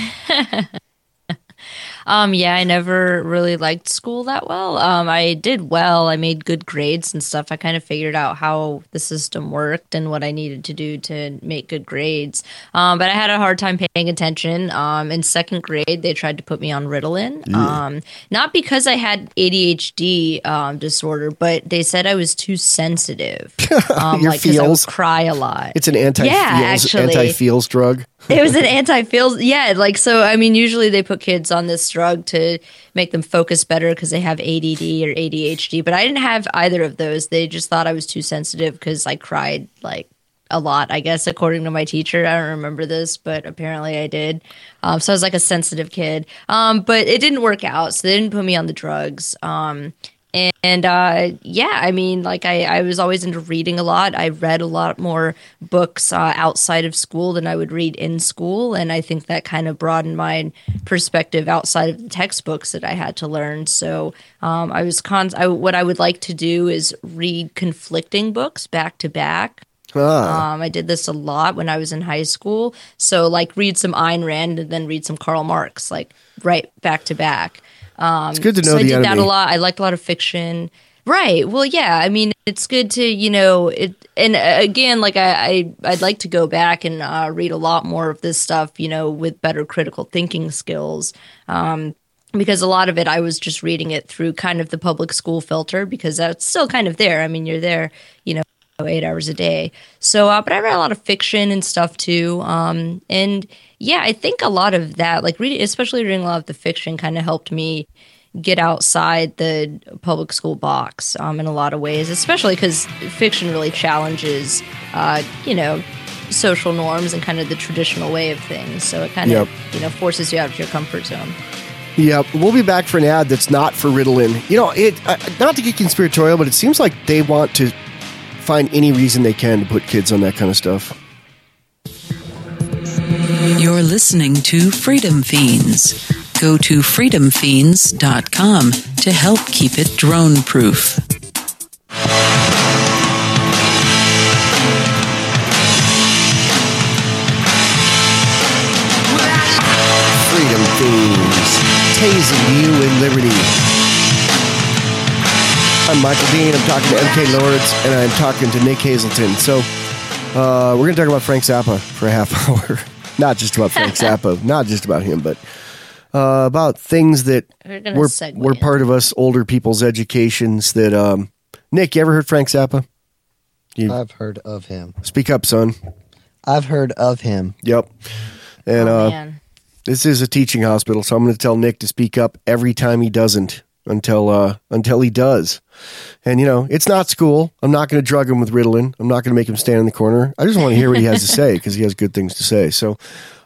Yeah, I never really liked school that well. I did well. I made good grades and stuff. I kind of figured out how the system worked and what I needed to do to make good grades. But I had a hard time paying attention. In second grade, they tried to put me on Ritalin. Not because I had ADHD disorder, but they said I was too sensitive. Your like, 'cause I would feels? cry a lot. It's an anti-feels drug. It was an anti-feels. Yeah, like, so, I mean, usually they put kids on this drug to make them focus better because they have ADD or ADHD, but I didn't have either of those. They just thought I was too sensitive because I cried, like, a lot, I guess, according to my teacher. I don't remember this, but apparently I did. So I was like a sensitive kid. But it didn't work out, so they didn't put me on the drugs. Yeah, I mean, like I was always into reading a lot. I read a lot more books outside of school than I would read in school. And I think that kind of broadened my perspective outside of the textbooks that I had to learn. So what I would like to do is read conflicting books back to back. I did this a lot when I was in high school. So like read some Ayn Rand and then read some Karl Marx, like right back to back. It's good to know so I the did enemy. that a lot. I liked a lot of fiction. Right. Well, yeah. I mean, it's good to, and again, like I'd like to go back and read a lot more of this stuff, with better critical thinking skills. Because a lot of it, I was just reading it through kind of the public school filter because that's still kind of there. I mean, you're there, 8 hours a day. So, but I read a lot of fiction and stuff too. And yeah, I think a lot of that, like especially reading a lot of the fiction kind of helped me get outside the public school box in a lot of ways, especially because fiction really challenges, social norms and kind of the traditional way of things. So it kind of, forces you out of your comfort zone. Yeah, we'll be back for an ad that's not for Ritalin. Not to get conspiratorial, but it seems like they want to find any reason they can to put kids on that kind of stuff. You're listening to Freedom Fiends. Go to freedomfiends.com to help keep it drone-proof. Freedom Fiends, tasing you in liberty. I'm Michael Dean. I'm talking to MK Lords, and I'm talking to Nick Hazelton. So we're going to talk about Frank Zappa for a half hour. Not just about Frank Zappa, not just about him, but about things that were part of us older people's educations that... Nick, you ever heard Frank Zappa? I've heard of him. Speak up, son. I've heard of him. Yep. And this is a teaching hospital, so I'm going to tell Nick to speak up every time he doesn't until he does. And, it's not school. I'm not going to drug him with Ritalin. I'm not going to make him stand in the corner. I just want to hear what he has to say because he has good things to say. So,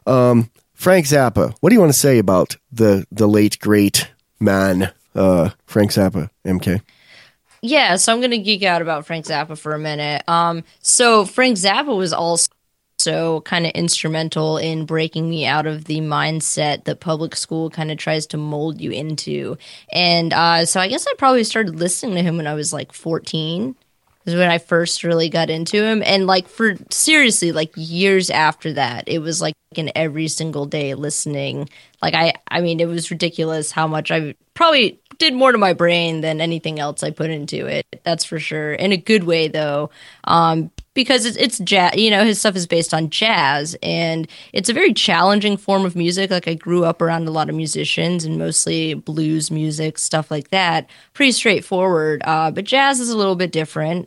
Frank Zappa, what do you want to say about the late, great man, Frank Zappa, MK? Yeah, so I'm going to geek out about Frank Zappa for a minute. So Frank Zappa was also kind of instrumental in breaking me out of the mindset that public school kind of tries to mold you into. And so I guess I probably started listening to him when I was like 14. Is when I first really got into him. And like for seriously, like years after that, it was like an every single day listening. Like I mean, it was ridiculous how much I probably did more to my brain than anything else I put into it. That's for sure. In a good way though. Because it's jazz, his stuff is based on jazz, and it's a very challenging form of music. Like I grew up around a lot of musicians and mostly blues music, stuff like that. Pretty straightforward. But jazz is a little bit different.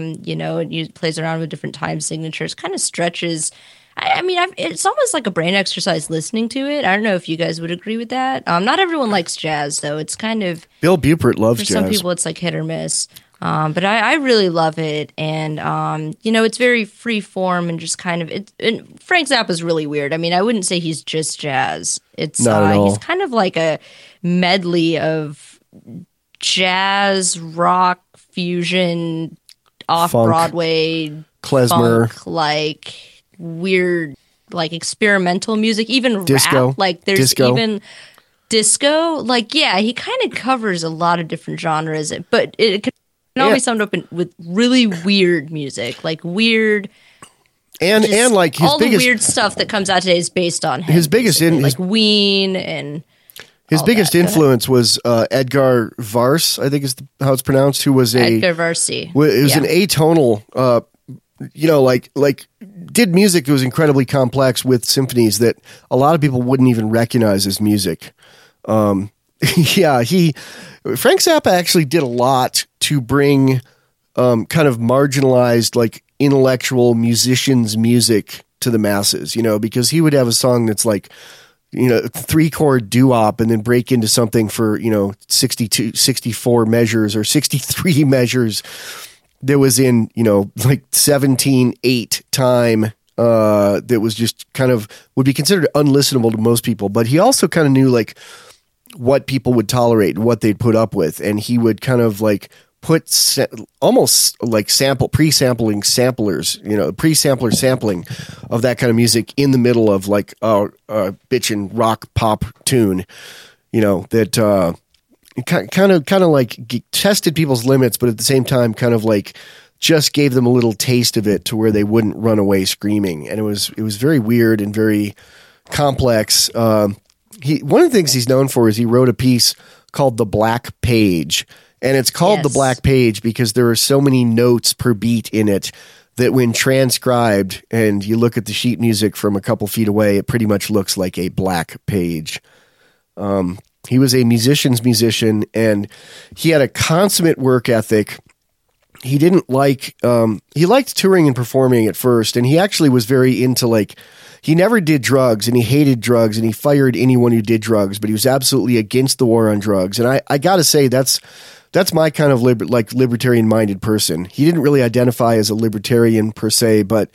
It plays around with different time signatures, kind of stretches. It's almost like a brain exercise listening to it. I don't know if you guys would agree with that. Not everyone likes jazz, though. It's kind of... Bill Buford loves jazz. For some people, it's like hit or miss. But I really love it. And, it's very free form and just kind of... And Frank Zappa's really weird. I mean, I wouldn't say he's just jazz. It's Not at all. He's kind of like a medley of jazz, rock, fusion, off-Broadway, klezmer, funk, like... weird like experimental music, even Disco. rap. Like there's Disco. even disco. Like, yeah, he kind of covers a lot of different genres, but it can always summed up with really weird music, like weird. And like his all biggest the weird stuff that comes out today is based on him. His biggest like Ween and his biggest influence was Edgar Varse, I think is how it's pronounced, who was Edgar Varse. It was an atonal, like did music that was incredibly complex with symphonies that a lot of people wouldn't even recognize as music. Frank Zappa actually did a lot to bring kind of marginalized, like intellectual musicians' music to the masses, because he would have a song that's like, 3-chord doo-wop and then break into something for, 64 measures or 63 measures that was in, like 17/8 time, that was just kind of would be considered unlistenable to most people. But he also kind of knew like what people would tolerate and what they'd put up with. And he would kind of like put almost like pre-sampling samplers, pre-sampler sampling of that kind of music in the middle of like a bitchin' rock pop tune, that kind of like tested people's limits, but at the same time kind of like just gave them a little taste of it to where they wouldn't run away screaming. And it was very weird and very complex. One of the things he's known for is he wrote a piece called The Black Page. And it's called The Black Page because there are so many notes per beat in it that when transcribed and you look at the sheet music from a couple feet away, it pretty much looks like a black page. He was a musician's musician, and he had a consummate work ethic. He didn't he liked touring and performing at first, and he actually was very into he never did drugs, and he hated drugs, and he fired anyone who did drugs, but he was absolutely against the war on drugs. And I got to say, that's my kind of libertarian-minded person. He didn't really identify as a libertarian per se, but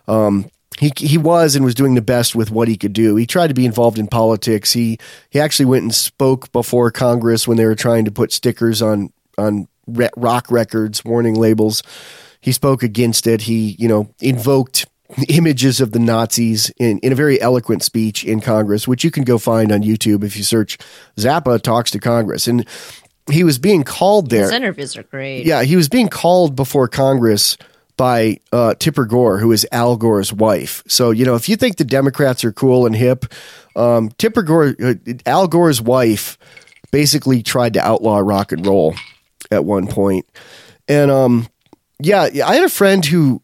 he was and was doing the best with what he could do. He tried to be involved in politics. He actually went and spoke before Congress when they were trying to put stickers on rock records, warning labels. He spoke against it. He, invoked images of the Nazis in a very eloquent speech in Congress, which you can go find on YouTube if you search Zappa Talks to Congress. And he was being called there. His interviews are great. Yeah, he was being called before Congress by Tipper Gore, who is Al Gore's wife. So, if you think the Democrats are cool and hip, Tipper Gore, Al Gore's wife, basically tried to outlaw rock and roll at one point. And I had a friend who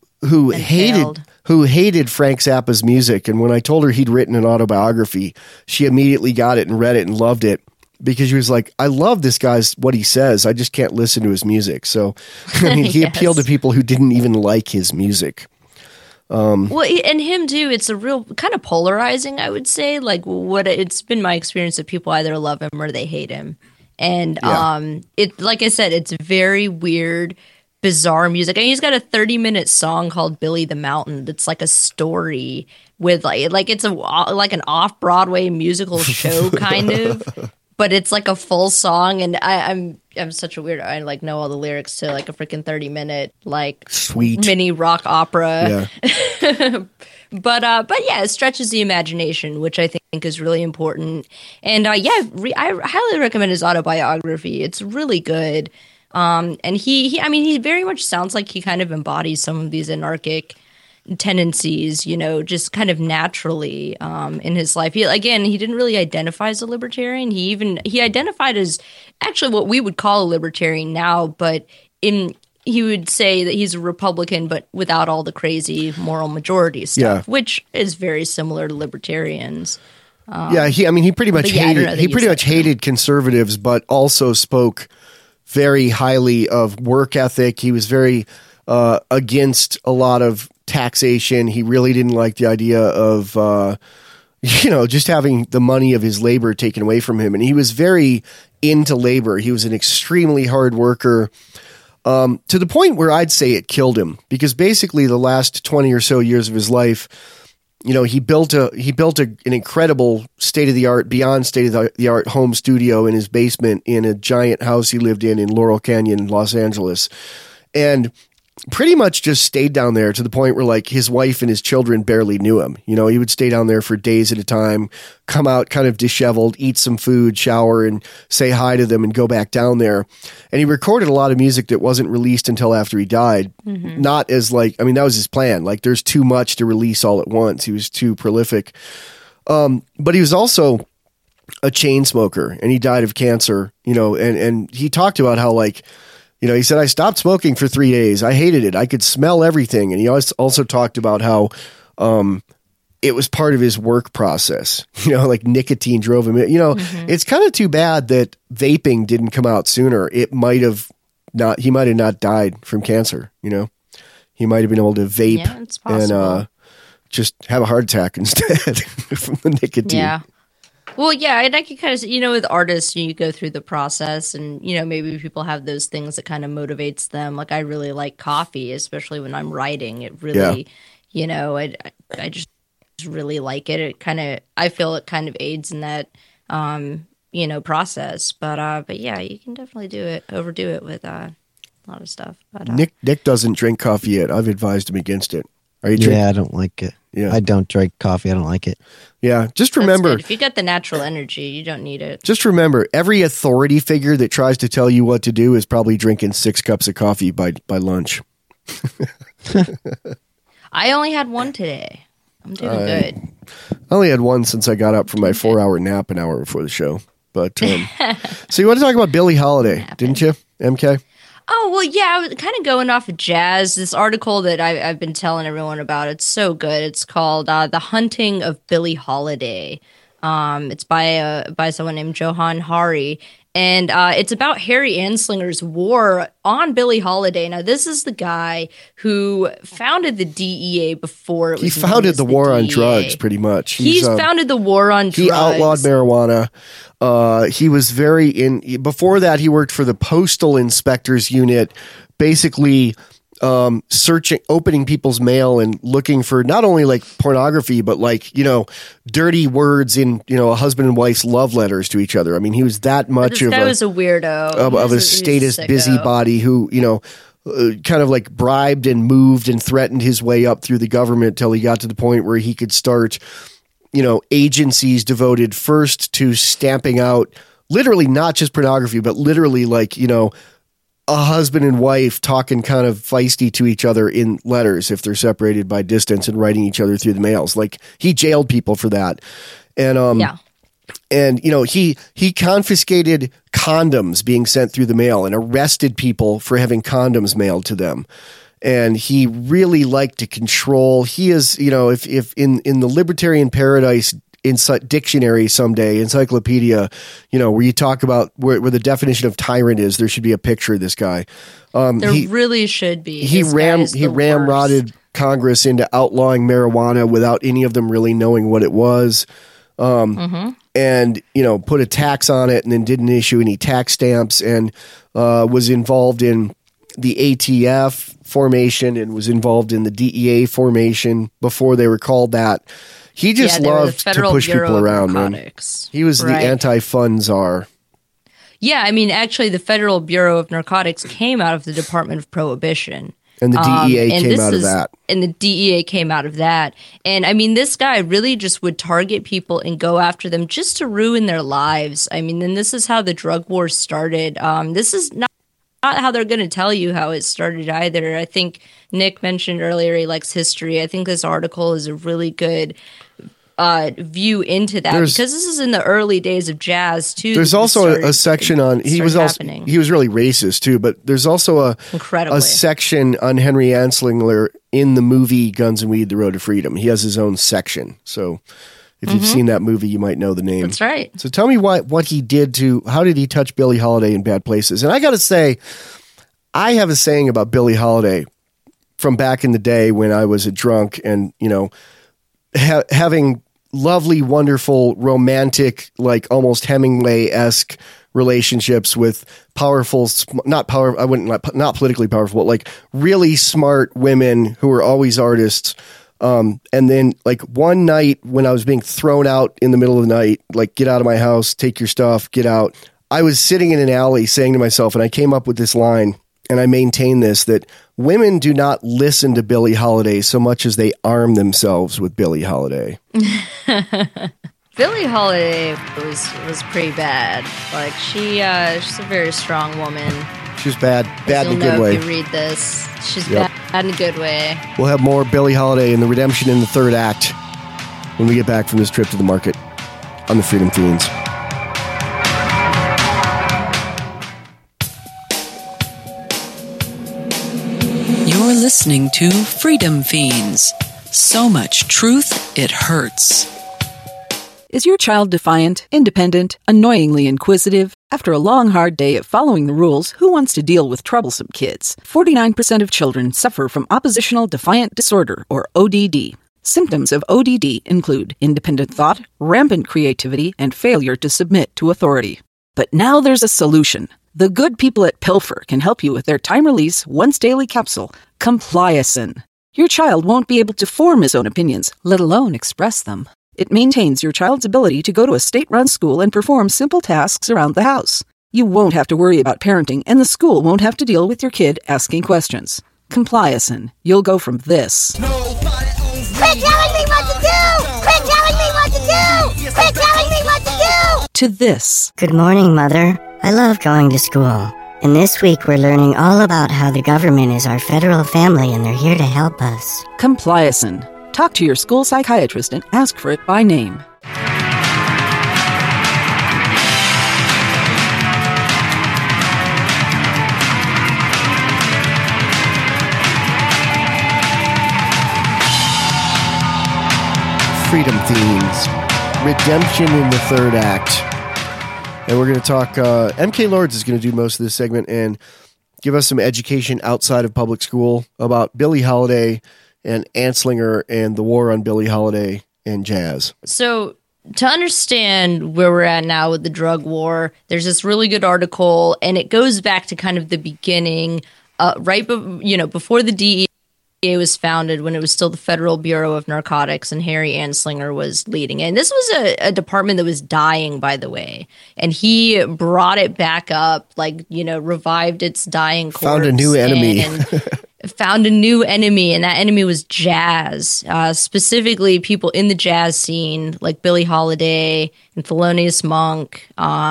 hated Frank Zappa's music, and when I told her he'd written an autobiography, she immediately got it and read it and loved it. Because she was like, I love this guy's what he says. I just can't listen to his music. So, he appealed to people who didn't even like his music. Well, and him too. It's a real kind of polarizing, I would say. Like it's been my experience that people either love him or they hate him. And like I said, it's very weird, bizarre music. And he's got a 30-minute song called Billy the Mountain. That's like a story with like it's like an off-Broadway musical show kind of. But it's like a full song, and I'm such a weirdo. I know all the lyrics to like a freaking 30-minute sweet mini rock opera. Yeah. but yeah, it stretches the imagination, which I think is really important. And I highly recommend his autobiography. It's really good. And he very much sounds like he kind of embodies some of these anarchic tendencies, just kind of naturally in his life. He didn't really identify as a libertarian. He identified as actually what we would call a libertarian now, but he would say that he's a Republican, but without all the crazy moral majority stuff, which is very similar to libertarians. He pretty much hated conservatives, but also spoke very highly of work ethic. He was very against a lot of taxation. He really didn't like the idea of, just having the money of his labor taken away from him. And he was very into labor. He was an extremely hard worker, to the point where I'd say it killed him, because basically the last 20 or so years of his life, he built an incredible beyond state of the art home studio in his basement in a giant house he lived in Laurel Canyon, Los Angeles. And pretty much just stayed down there to the point where like his wife and his children barely knew him. You know, he would stay down there for days at a time, come out kind of disheveled, eat some food, shower, and say hi to them and go back down there. And he recorded a lot of music that wasn't released until after he died. Not as like, I mean, that was his plan. Like there's too much to release all at once. He was too prolific. But he was also a chain smoker and he died of cancer, you know, and he talked about how like, you know, he said, I stopped smoking for 3 days. I hated it. I could smell everything. And he also talked about how it was part of his work process. You know, like nicotine drove him. You know, it's kind of too bad that vaping didn't come out sooner. It might have not, he might have not died from cancer, you know. He might have been able to vape and just have a heart attack instead from the nicotine. Yeah. Well, yeah, and I can kind of, you know, with artists, you go through the process and, you know, maybe people have those things that kind of motivates them. Like I really like coffee, especially when I'm writing. It really, you know, I just really like it. It kind of, I feel it kind of aids in that, you know, process. But yeah, you can definitely overdo it with a lot of stuff. But, Nick doesn't drink coffee yet. I've advised him against it. Are you drinking? Yeah, I don't like it. Yeah. I don't drink coffee. I don't like it. Yeah, just remember, if you got the natural energy, you don't need it. Just remember, every authority figure that tries to tell you what to do is probably drinking 6 cups of coffee by lunch. I only had one today. I'm doing good. I only had one since I got up from my 4-hour nap an hour before the show. But so you want to talk about Billie Holiday, didn't you, MK? Oh, well, yeah, I was kind of going off of jazz. This article that I've been telling everyone about, it's so good. It's called The Hunting of Billie Holiday. It's by someone named Johann Hari. And it's about Harry Anslinger's war on Billie Holiday. Now, this is the guy who founded the DEA before it was He founded the war on drugs, pretty much. He's founded the war on drugs. He outlawed marijuana. He was before that, he worked for the Postal Inspectors Unit, basically opening people's mail and looking for not only like pornography, but like, you know, dirty words in, you know, a husband and wife's love letters to each other. I mean, he was that much of was a weirdo of a statist busybody who, you know, kind of like bribed and moved and threatened his way up through the government till he got to the point where he could start, you know, agencies devoted first to stamping out literally not just pornography, but literally like, you know, a husband and wife talking kind of feisty to each other in letters if they're separated by distance and writing each other through the mails. Like he jailed people for that. And, and you know, he confiscated condoms being sent through the mail and arrested people for having condoms mailed to them. And he really liked to control. He is, you know, if in the Libertarian Paradise dictionary someday, encyclopedia, you know, where you talk about where the definition of tyrant is, there should be a picture of this guy. There really should be. He ramrodded Congress into outlawing marijuana without any of them really knowing what it was. And, you know, put a tax on it and then didn't issue any tax stamps and was involved in the ATF formation and was involved in the DEA formation before they were called that. He just loved to push people around, man. He was the anti-fun czar. Yeah, I mean, actually, the Federal Bureau of Narcotics came out of the Department of Prohibition. And the DEA came out of that. And the DEA came out of that. And, I mean, this guy really just would target people and go after them just to ruin their lives. I mean, and this is how the drug war started. This is not how they're going to tell you how it started either. I think Nick mentioned earlier he likes history. I think this article is a really good view into that because this is in the early days of jazz too. There's also a section on he was really racist too, but there's also a section on Henry Anslinger in the movie Guns and Weed: The Road to Freedom. He has his own section. So if you've seen that movie, you might know the name. That's right. So tell me what he did how did he touch Billie Holiday in bad places? And I got to say, I have a saying about Billie Holiday from back in the day when I was a drunk and, you know, having lovely, wonderful, romantic, like almost Hemingway-esque relationships with not politically powerful, but like really smart women who were always artists. And then like one night when I was being thrown out in the middle of the night, like get out of my house, take your stuff, get out. I was sitting in an alley saying to myself, and I came up with this line, and I maintain this, that women do not listen to Billie Holiday so much as they arm themselves with Billie Holiday. Billie Holiday was pretty bad. Like she's a very strong woman. She's bad in a good way. If you read this, she's bad in a good way. We'll have more Billie Holiday and the redemption in the third act when we get back from this trip to the market on the Freedom Fiends. You're listening to Freedom Fiends. So much truth, it hurts. Is your child defiant, independent, annoyingly inquisitive? After a long, hard day of following the rules, who wants to deal with troublesome kids? 49% of children suffer from oppositional defiant disorder, or ODD. Symptoms of ODD include independent thought, rampant creativity, and failure to submit to authority. But now there's a solution. The good people at Pilfer can help you with their time-release, once-daily capsule, Compliacin. Your child won't be able to form his own opinions, let alone express them. It maintains your child's ability to go to a state-run school and perform simple tasks around the house. You won't have to worry about parenting, and the school won't have to deal with your kid asking questions. Compliacin. You'll go from this. Quit telling me what to do! Quit telling me what to do! Quit telling me what to do! To this. Good morning, Mother. I love going to school. And this week we're learning all about how the government is our federal family and they're here to help us. Compliacin. Talk to your school psychiatrist and ask for it by name. Freedom Fiends, redemption in the third act. And we're going to talk, MK Lords is going to do most of this segment and give us some education outside of public school about Billie Holiday and Anslinger and the war on Billie Holiday and jazz. So to understand where we're at now with the drug war, there's this really good article, and it goes back to kind of the beginning, before the DEA was founded, when it was still the Federal Bureau of Narcotics, and Harry Anslinger was leading it. And this was a department that was dying, by the way. And he brought it back up, revived its dying corpse. Found a new enemy. Found a new enemy, and that enemy was jazz. Specifically, people in the jazz scene, like Billie Holiday and Thelonious Monk.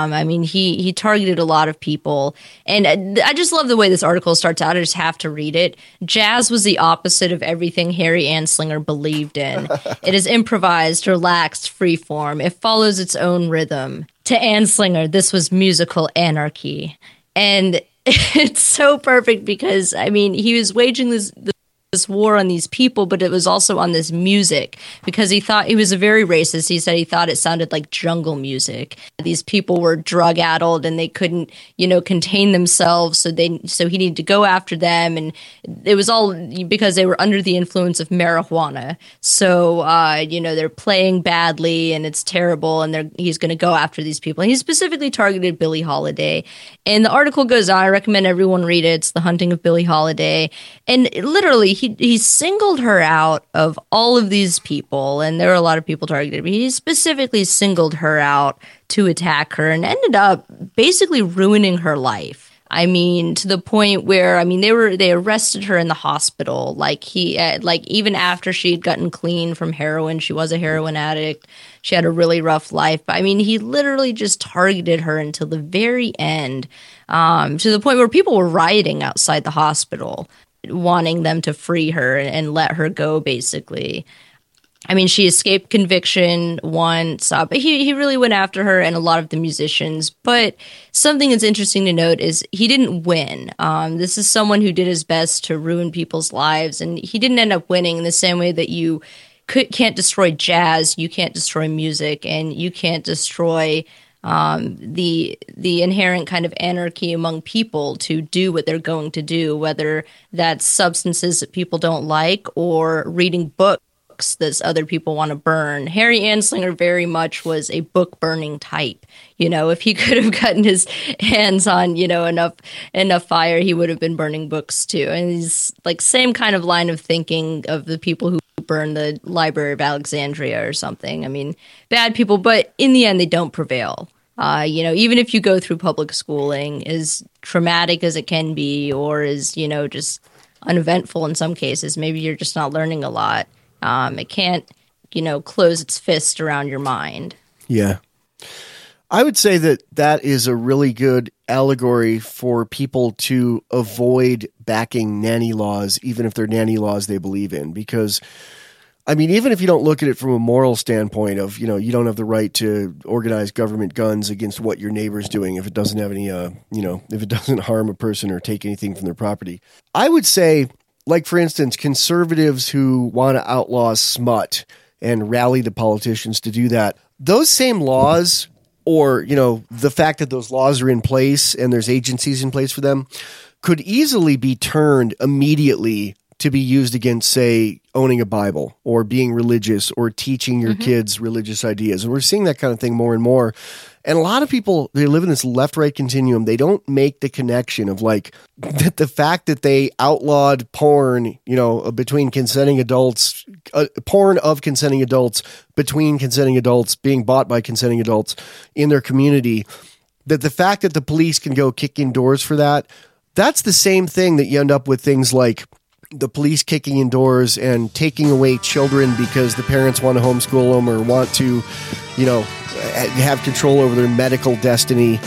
He targeted a lot of people. And I just love the way this article starts out. I just have to read it. Jazz was the opposite of everything Harry Anslinger believed in. It is improvised, relaxed, freeform. It follows its own rhythm. To Anslinger, this was musical anarchy. And it's so perfect because, he was waging this war on these people, but it was also on this music because he thought he was a very racist. He said he thought it sounded like jungle music. These people were drug addled and they couldn't, contain themselves. So he needed to go after them. And it was all because they were under the influence of marijuana. So, they're playing badly and it's terrible. And he's going to go after these people. And he specifically targeted Billie Holiday. And the article goes on. I recommend everyone read it. It's The Hunting of Billie Holiday. And literally, he singled her out of all of these people, and there were a lot of people targeted, but he specifically singled her out to attack her and ended up basically ruining her life. To the point where, they arrested her in the hospital. Even after she had gotten clean from heroin, she was a heroin addict. She had a really rough life. But he literally just targeted her until the very end, to the point where people were rioting outside the hospital, wanting them to free her and let her go, basically. She escaped conviction once, but he really went after her and a lot of the musicians. But something that's interesting to note is he didn't win. This is someone who did his best to ruin people's lives, and he didn't end up winning in the same way that you can't destroy jazz, you can't destroy music, and you can't destroy the inherent kind of anarchy among people to do what they're going to do, whether that's substances that people don't like or reading books that other people want to burn. Harry Anslinger very much was a book burning type. If he could have gotten his hands on, enough fire, he would have been burning books too. And he's same kind of line of thinking of the people who burn the Library of Alexandria or something. Bad people, but in the end, they don't prevail. Even if you go through public schooling, as traumatic as it can be, or as, just uneventful in some cases, maybe you're just not learning a lot. It can't, close its fist around your mind. Yeah. I would say that is a really good allegory for people to avoid backing nanny laws, even if they're nanny laws they believe in. Because, even if you don't look at it from a moral standpoint of, you don't have the right to organize government guns against what your neighbor's doing if it doesn't have any, if it doesn't harm a person or take anything from their property. I would say, like, for instance, conservatives who want to outlaw smut and rally the politicians to do that, those same laws, or, the fact that those laws are in place and there's agencies in place for them, could easily be turned immediately to be used against, say, owning a Bible or being religious or teaching your kids religious ideas. And we're seeing that kind of thing more and more. And a lot of people, they live in this left-right continuum. They don't make the connection of, like, that the fact that they outlawed porn, between consenting adults, porn of consenting adults, between consenting adults, being bought by consenting adults in their community, that the fact that the police can go kick in doors for that, that's the same thing that you end up with things like the police kicking in doors and taking away children because the parents want to homeschool them or want to, have control over their medical destiny.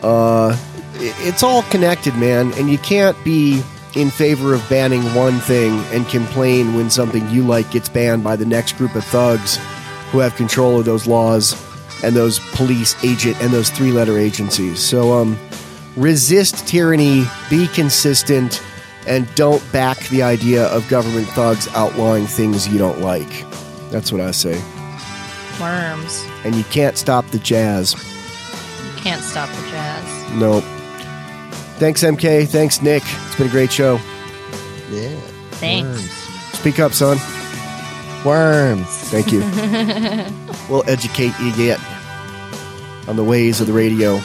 It's all connected, man. And you can't be in favor of banning one thing and complain when something you like gets banned by the next group of thugs who have control of those laws and those police agent and those three-letter agencies. So resist tyranny, be consistent, and don't back the idea of government thugs outlawing things you don't like. That's what I say. Worms. And you can't stop the jazz. You can't stop the jazz. Nope. Thanks, MK. Thanks, Nick. It's been a great show. Yeah. Thanks. Worms. Speak up, son. Worms. Thank you. We'll educate you yet on the ways of the radio.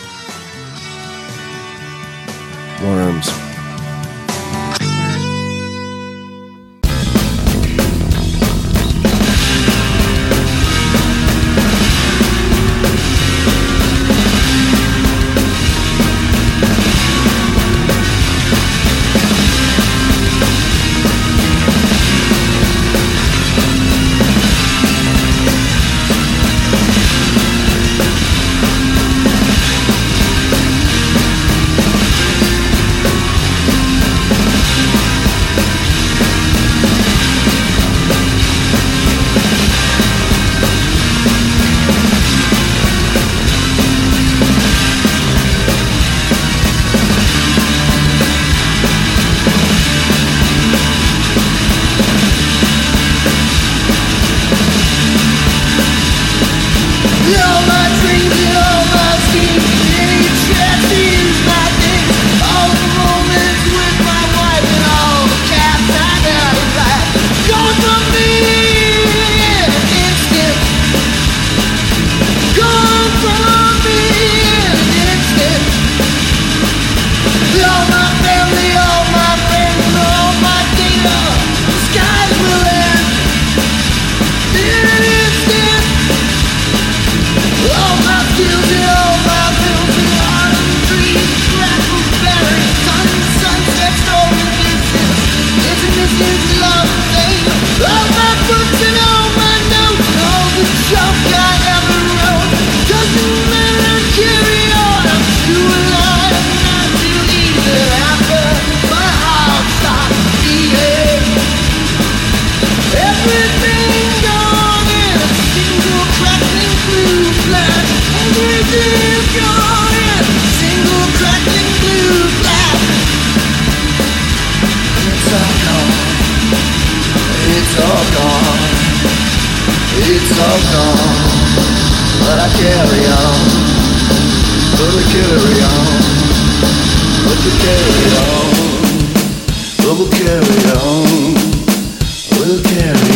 Worms. It's all gone, but I carry on. But we carry on. But we carry on. But we'll carry on. We'll carry on.